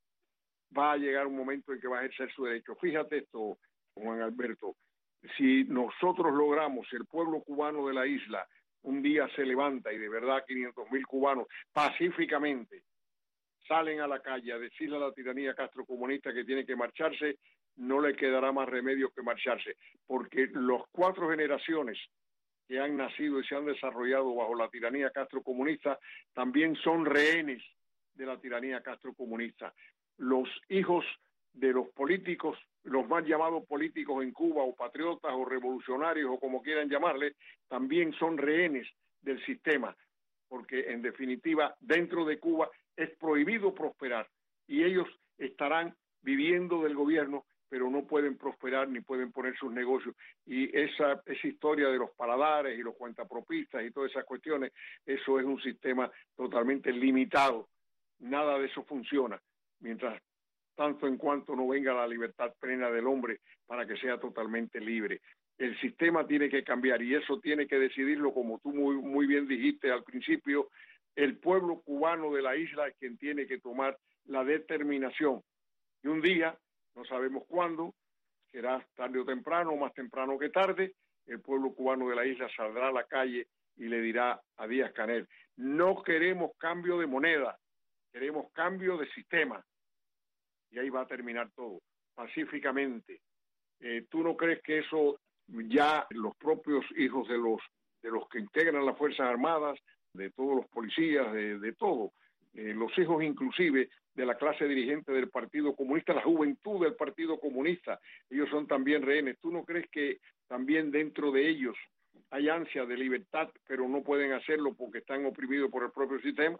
va a llegar un momento en que va a ejercer su derecho. Fíjate esto, Juan Alberto, si nosotros logramos, el pueblo cubano de la isla un día se levanta y de verdad quinientos mil cubanos pacíficamente salen a la calle a decirle a la tiranía castrocomunista que tiene que marcharse, no le quedará más remedio que marcharse, porque las cuatro generaciones que han nacido y se han desarrollado bajo la tiranía castrocomunista también son rehenes de la tiranía castrocomunista. Los hijos de los políticos, los más llamados políticos en Cuba, o patriotas o revolucionarios o como quieran llamarle, también son rehenes del sistema, porque en definitiva dentro de Cuba es prohibido prosperar y ellos estarán viviendo del gobierno, pero no pueden prosperar ni pueden poner sus negocios. Y esa, esa historia de los paladares y los cuentapropistas y todas esas cuestiones, eso es un sistema totalmente limitado. Nada de eso funciona, mientras tanto en cuanto no venga la libertad plena del hombre para que sea totalmente libre. El sistema tiene que cambiar y eso tiene que decidirlo, como tú muy, muy bien dijiste al principio, el pueblo cubano de la isla es quien tiene que tomar la determinación. Y un día, no sabemos cuándo, será tarde o temprano, más temprano que tarde, el pueblo cubano de la isla saldrá a la calle y le dirá a Díaz-Canel: no queremos cambio de moneda, queremos cambio de sistema. Y ahí va a terminar todo, pacíficamente. Eh, ¿Tú no crees que eso ya los propios hijos de los de los que integran las Fuerzas Armadas, de todos los policías, de, de todo, eh, los hijos inclusive de la clase dirigente del Partido Comunista, la juventud del Partido Comunista, ellos son también rehenes? ¿Tú no crees que también dentro de ellos hay ansia de libertad, pero no pueden hacerlo porque están oprimidos por el propio sistema?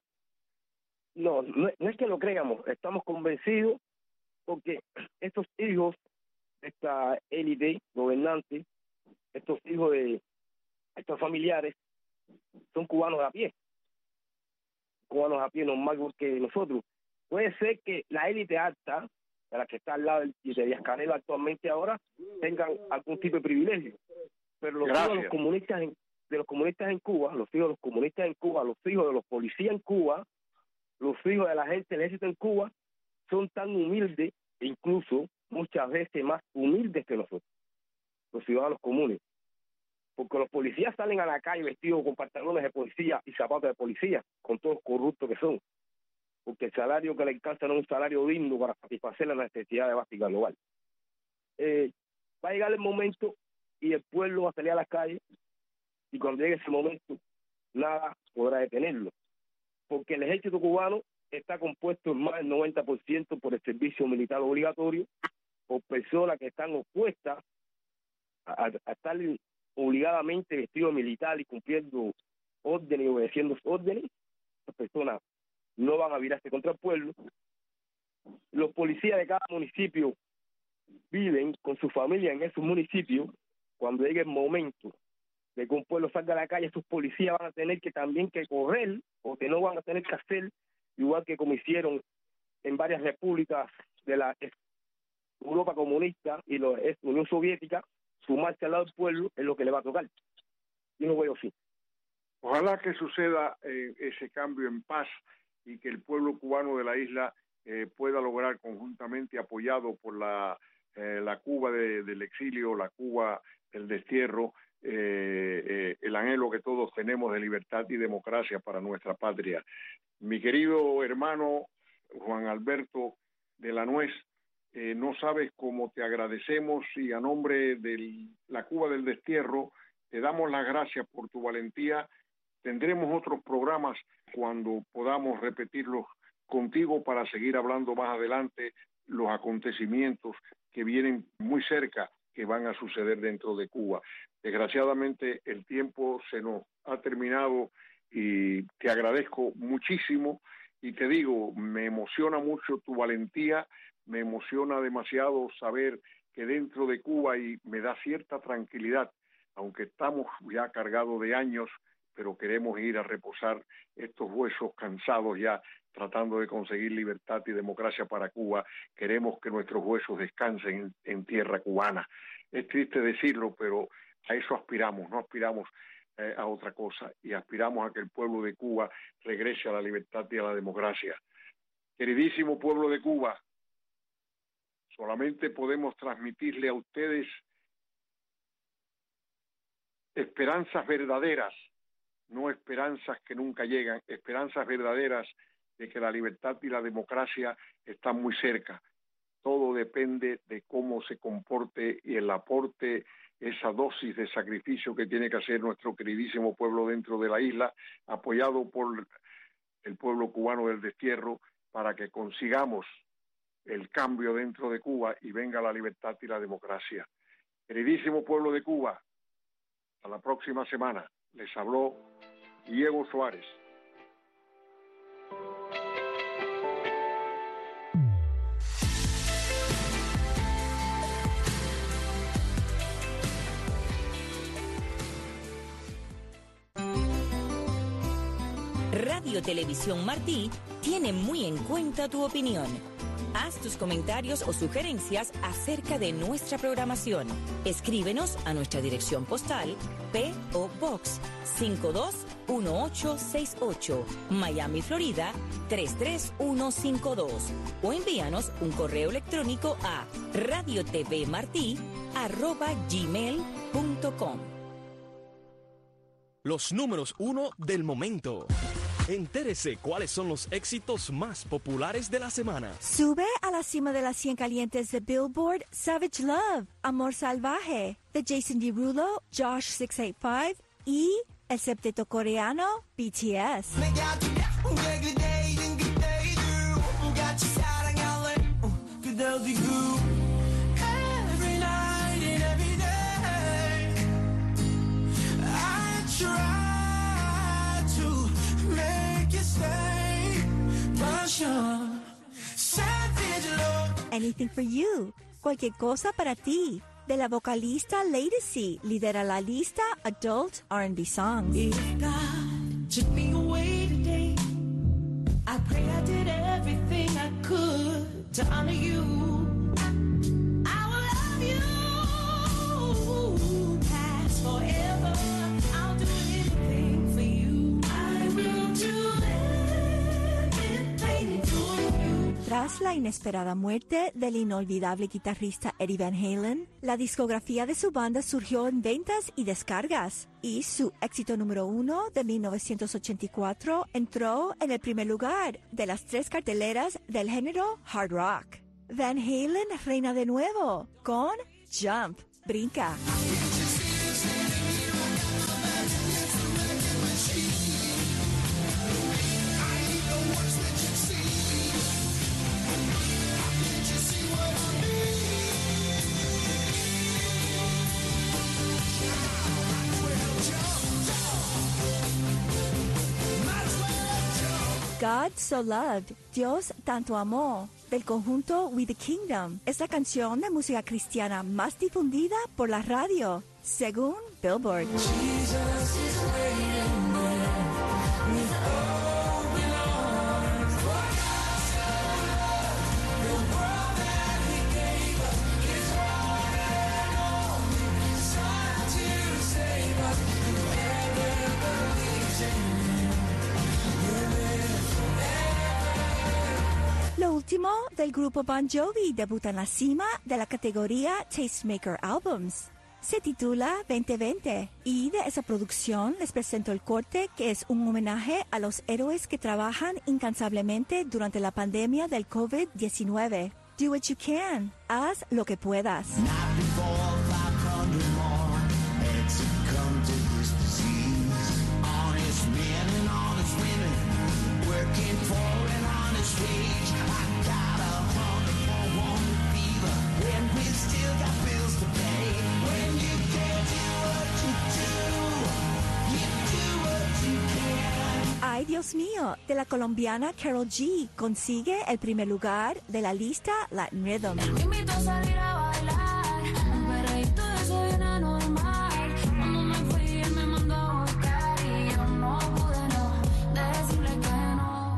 No, no, no es que lo creamos, estamos convencidos, porque estos hijos de esta élite gobernante, estos hijos de estos familiares, son cubanos a pie, cubanos a pie normal que nosotros. Puede ser que la élite alta, de la que está al lado de Díaz-Canel actualmente ahora, tengan algún tipo de privilegio, pero los hijos de los comunistas en, de los comunistas en Cuba, los hijos de los comunistas en Cuba, los hijos de los policías en Cuba, los hijos de la gente del ejército en Cuba, son tan humildes, e incluso muchas veces más humildes que nosotros, los ciudadanos comunes. Porque los policías salen a la calle vestidos con pantalones de policía y zapatos de policía, con todos los corruptos que son. Porque el salario que le alcanza no es un salario digno para satisfacer las necesidades básicas global. Eh, va a llegar el momento y el pueblo va a salir a las calles, y cuando llegue ese momento, nada podrá detenerlo. Porque el ejército cubano está compuesto en más del noventa por ciento por el servicio militar obligatorio, por personas que están opuestas a, a estar obligadamente vestidos militar y cumpliendo órdenes y obedeciendo órdenes. Estas personas no van a virarse contra el pueblo. Los policías de cada municipio viven con su familia en esos municipios. Cuando llegue el momento de que un pueblo salga a la calle, sus policías van a tener que también que correr, o que no van a tener que hacer, igual que como hicieron en varias repúblicas de la Europa comunista y la Unión Soviética, sumarse al lado del pueblo es lo que le va a tocar. Yo no veo así. Ojalá que suceda eh, ese cambio en paz y que el pueblo cubano de la isla eh, pueda lograr conjuntamente, apoyado por la, eh, la Cuba de, del exilio, la Cuba del destierro, eh, eh, el anhelo que todos tenemos de libertad y democracia para nuestra patria. Mi querido hermano Juan Alberto de la Nuez, eh, no sabes cómo te agradecemos, y a nombre de la Cuba del destierro te damos las gracias por tu valentía. Tendremos otros programas cuando podamos repetirlos contigo para seguir hablando más adelante los acontecimientos que vienen muy cerca, que van a suceder dentro de Cuba. Desgraciadamente el tiempo se nos ha terminado y te agradezco muchísimo y te digo, me emociona mucho tu valentía, me emociona demasiado saber que dentro de Cuba, y me da cierta tranquilidad, aunque estamos ya cargados de años, pero queremos ir a reposar estos huesos cansados ya, tratando de conseguir libertad y democracia para Cuba. Queremos que nuestros huesos descansen en, en tierra cubana. Es triste decirlo, pero a eso aspiramos, no aspiramos eh, a otra cosa, y aspiramos a que el pueblo de Cuba regrese a la libertad y a la democracia. Queridísimo pueblo de Cuba, solamente podemos transmitirle a ustedes esperanzas verdaderas, no esperanzas que nunca llegan, esperanzas verdaderas de que la libertad y la democracia están muy cerca. Todo depende de cómo se comporte y el aporte, esa dosis de sacrificio que tiene que hacer nuestro queridísimo pueblo dentro de la isla, apoyado por el pueblo cubano del destierro, para que consigamos el cambio dentro de Cuba y venga la libertad y la democracia. Queridísimo pueblo de Cuba, hasta la próxima semana. Les habló Diego Suárez. Radio Televisión Martí tiene muy en cuenta tu opinión. Haz tus comentarios o sugerencias acerca de nuestra programación. Escríbenos a nuestra dirección postal P O Box cinco dos uno ocho seis ocho, Miami, Florida tres tres uno cinco dos, o envíanos un correo electrónico a radiotvmartí arroba gmail punto com. Los números uno del momento. Entérese cuáles son los éxitos más populares de la semana. Sube a la cima de las cien calientes de Billboard, Savage Love, Amor Salvaje, de Jason Derulo, Josh seis ocho cinco y el septeto coreano B T S. Anything for You, cualquier cosa para ti, de la vocalista Lady C, lidera la lista Adult R and B Songs. If God took me away today, I pray I did everything I could to honor you. I will love you past forever. I'll do anything for you. I will do anything for you. Tras la inesperada muerte del inolvidable guitarrista Eddie Van Halen, la discografía de su banda surgió en ventas y descargas, y su éxito número uno de mil novecientos ochenta y cuatro entró en el primer lugar de las tres carteleras del género hard rock. Van Halen reina de nuevo con Jump, Brinca. God So Loved, Dios Tanto Amó, del conjunto We the Kingdom, es la canción de música cristiana más difundida por la radio, según Billboard. último del grupo Bon Jovi debuta en la cima de la categoría Tastemaker Albums. Se titula veinte veinte y de esa producción les presento el corte que es un homenaje a los héroes que trabajan incansablemente durante la pandemia del COVID diecinueve. Do what you can. Haz lo que puedas. Ay, Dios mío, de la colombiana Karol G consigue el primer lugar de la lista Latin Rhythm. Me invito a salir a bailar, pero y todo eso viene normal. Cuando me fui, él me mandó a buscar y yo no pude no decirle que no.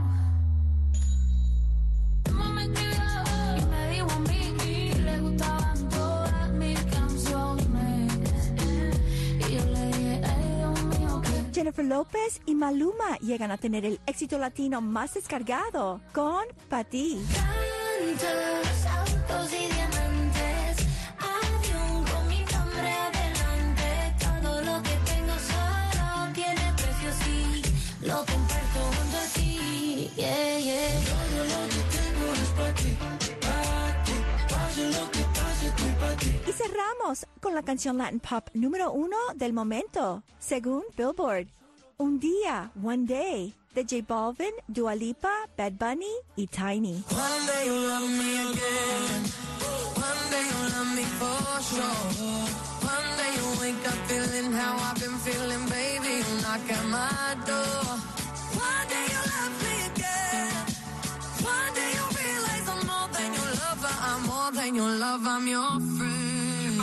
Mamá me escribió y me dijo a mí que le gustaban todas mis canciones. Y yo le dije, ay, Dios mío, que... Jennifer López y Maluma llegan a tener el éxito latino más descargado con Pa' Ti. Tantos autos y diamantes, avión con mi nombre adelante. Todo lo que tengo solo tiene precio, sí. Lo comparto junto a ti, yeah, yeah. Todo lo que tengo es pa' ti, pa' ti. Pase lo que pase, estoy pa' ti. Y cerramos con la canción Latin Pop número uno del momento, según Billboard. Un día, One Day, de J Balvin, Dua Lipa, Bad Bunny y Tiny. One day you love me again. One day you love me for sure. One day you wake up feeling how I've been feeling, baby. You knock at my door. One day you love me again. One day you realize I'm more than your lover. I'm more than your lover. I'm your friend.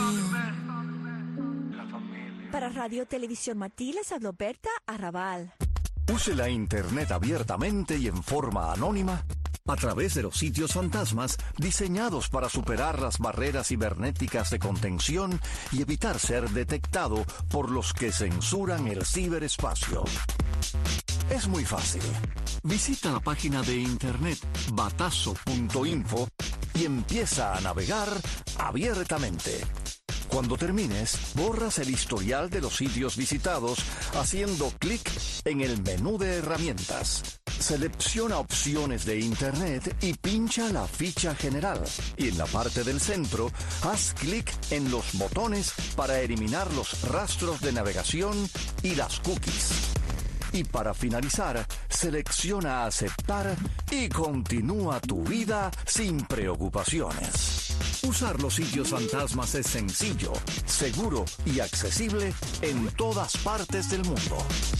Para Radio Televisión Martí les habló Berta Arrabal. Use la Internet abiertamente y en forma anónima a través de los sitios fantasmas diseñados para superar las barreras cibernéticas de contención y evitar ser detectado por los que censuran el ciberespacio. Es muy fácil. Visita la página de internet batazo punto info y empieza a navegar abiertamente. Cuando termines, borras el historial de los sitios visitados haciendo clic en el menú de herramientas. Selecciona opciones de Internet y pincha la ficha general. Y en la parte del centro, haz clic en los botones para eliminar los rastros de navegación y las cookies. Y para finalizar, selecciona aceptar y continúa tu vida sin preocupaciones. Usar los sitios fantasmas es sencillo, seguro y accesible en todas partes del mundo.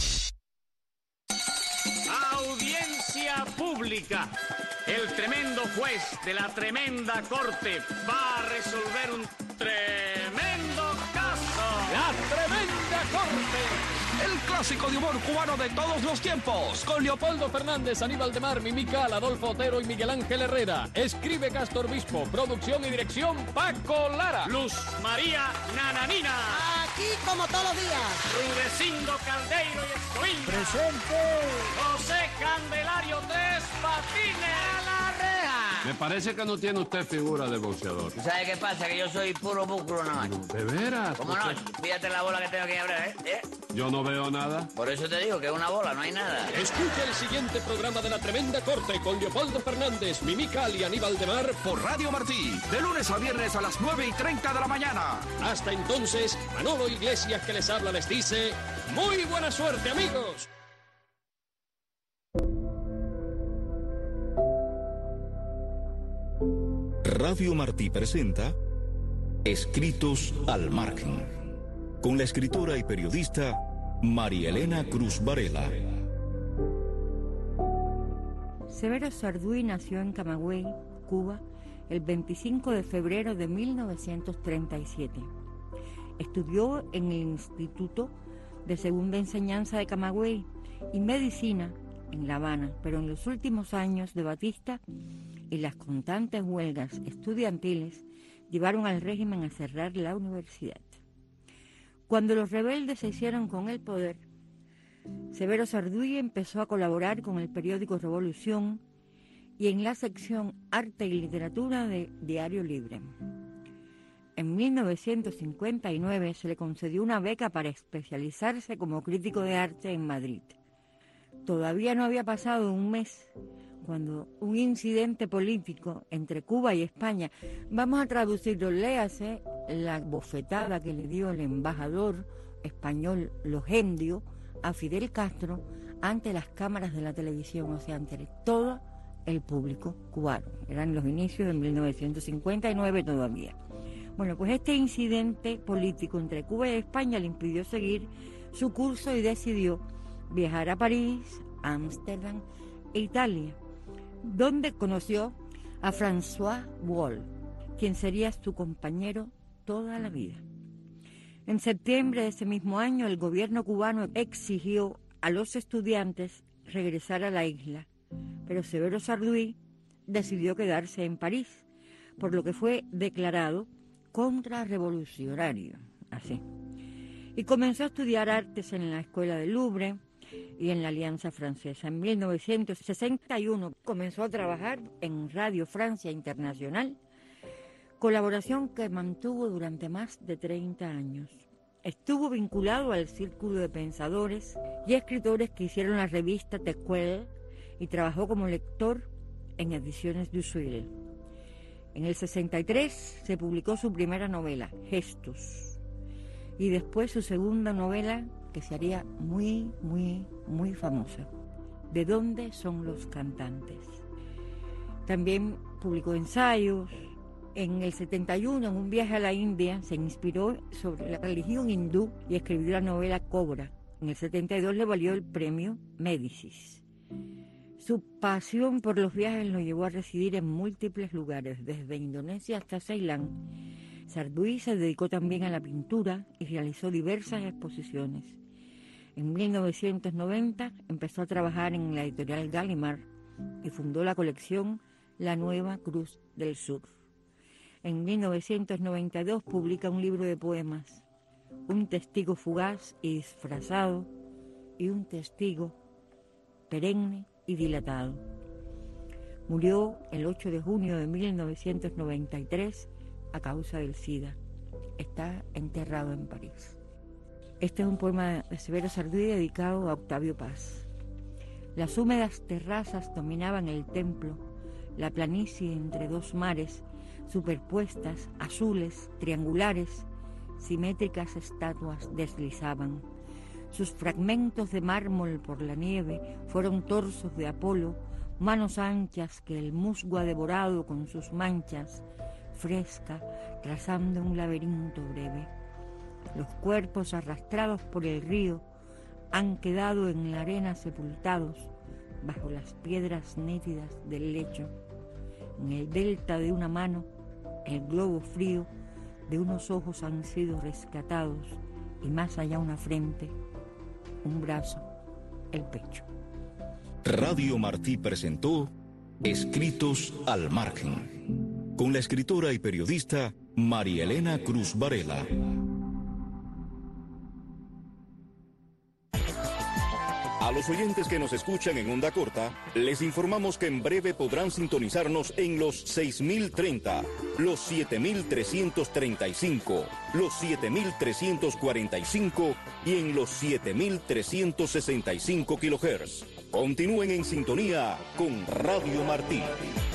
Audiencia pública. El tremendo juez de la tremenda corte va a resolver un tremendo caso. La tremenda corte. El clásico de humor cubano de todos los tiempos. Con Leopoldo Fernández, Aníbal de Mar, Mimical, Adolfo Otero y Miguel Ángel Herrera. Escribe Castor Bispo. Producción y dirección Paco Lara. Luz María Nananina. Aquí como todos los días. Rudecindo Caldeiro y Escoviña. Presente. José Candelario Tres Patines. A la reja. Me parece que no tiene usted figura de boxeador. ¿Sabe qué pasa? Que yo soy puro músculo nada más. ¿De veras? ¿Cómo no? Fíjate la bola que tengo aquí ahora, ¿eh? ¿eh? Yo no veo nada. Por eso te digo que es una bola, no hay nada. Escucha el siguiente programa de La Tremenda Corte con Leopoldo Fernández, Mimical y Aníbal de Mar por Radio Martí. De lunes a viernes a las nueve y treinta de la mañana. Hasta entonces, Manolo Iglesias que les habla les dice... ¡Muy buena suerte, amigos! Radio Martí presenta Escritos al Margen, con la escritora y periodista María Elena Cruz Varela. Severo Sarduy nació en Camagüey, Cuba, el veinticinco de febrero de mil novecientos treinta y siete. Estudió en el Instituto de Segunda Enseñanza de Camagüey y Medicina en La Habana, pero en los últimos años de Batista y las constantes huelgas estudiantiles llevaron al régimen a cerrar la universidad. Cuando los rebeldes se hicieron con el poder, Severo Sarduy empezó a colaborar con el periódico Revolución y en la sección Arte y Literatura de Diario Libre. En mil novecientos cincuenta y nueve se le concedió una beca para especializarse como crítico de arte en Madrid. Todavía no había pasado un mes cuando un incidente político entre Cuba y España, vamos a traducirlo, léase la bofetada que le dio el embajador español Logendio a Fidel Castro ante las cámaras de la televisión, o sea, ante todo el público cubano. Eran los inicios de mil novecientos cincuenta y nueve todavía. Bueno, pues este incidente político entre Cuba y España le impidió seguir su curso y decidió viajar a París, a Ámsterdam e Italia, donde conoció a François Wall, quien sería su compañero toda la vida. En septiembre de ese mismo año, el gobierno cubano exigió a los estudiantes regresar a la isla, pero Severo Sarduy decidió quedarse en París, por lo que fue declarado contrarrevolucionario, así. Y comenzó a estudiar artes en la Escuela del Louvre y en la Alianza Francesa. En mil novecientos sesenta y uno comenzó a trabajar en Radio Francia Internacional, colaboración que mantuvo durante más de treinta años. Estuvo vinculado al círculo de pensadores y escritores que hicieron la revista Tequel y trabajó como lector en ediciones de Usuil. En el sesenta y tres se publicó su primera novela, Gestus, y después su segunda novela, que se haría muy, muy, muy famosa, ¿De dónde son los cantantes? También publicó ensayos. En el setenta y uno, en un viaje a la India, se inspiró sobre la religión hindú y escribió la novela Cobra. En el setenta y dos le valió el premio Médicis. Su pasión por los viajes lo llevó a residir en múltiples lugares, desde Indonesia hasta Ceilán. Sarduy se dedicó también a la pintura y realizó diversas exposiciones. En mil novecientos noventa empezó a trabajar en la editorial Gallimard y fundó la colección La Nueva Cruz del Sur. En mil novecientos noventa y dos publica un libro de poemas, Un testigo fugaz y disfrazado y un testigo perenne y dilatado. Murió el ocho de junio de mil novecientos noventa y tres a causa del SIDA. Está enterrado en París. Este es un poema de Severo Sarduy dedicado a Octavio Paz. Las húmedas terrazas dominaban el templo, la planicie entre dos mares, superpuestas, azules, triangulares, simétricas estatuas deslizaban. Sus fragmentos de mármol por la nieve fueron torsos de Apolo, manos anchas que el musgo ha devorado con sus manchas, fresca, trazando un laberinto breve. Los cuerpos arrastrados por el río han quedado en la arena sepultados bajo las piedras nítidas del lecho. En el delta de una mano, el globo frío de unos ojos han sido rescatados y más allá una frente, un brazo, el pecho. Radio Martí presentó Escritos al Margen, con la escritora y periodista María Elena Cruz Varela. A los oyentes que nos escuchan en onda corta, les informamos que en breve podrán sintonizarnos en los seis mil treinta, los siete mil trescientos treinta y cinco, los siete mil trescientos cuarenta y cinco y en los siete mil trescientos sesenta y cinco kilohertz. Continúen en sintonía con Radio Martí.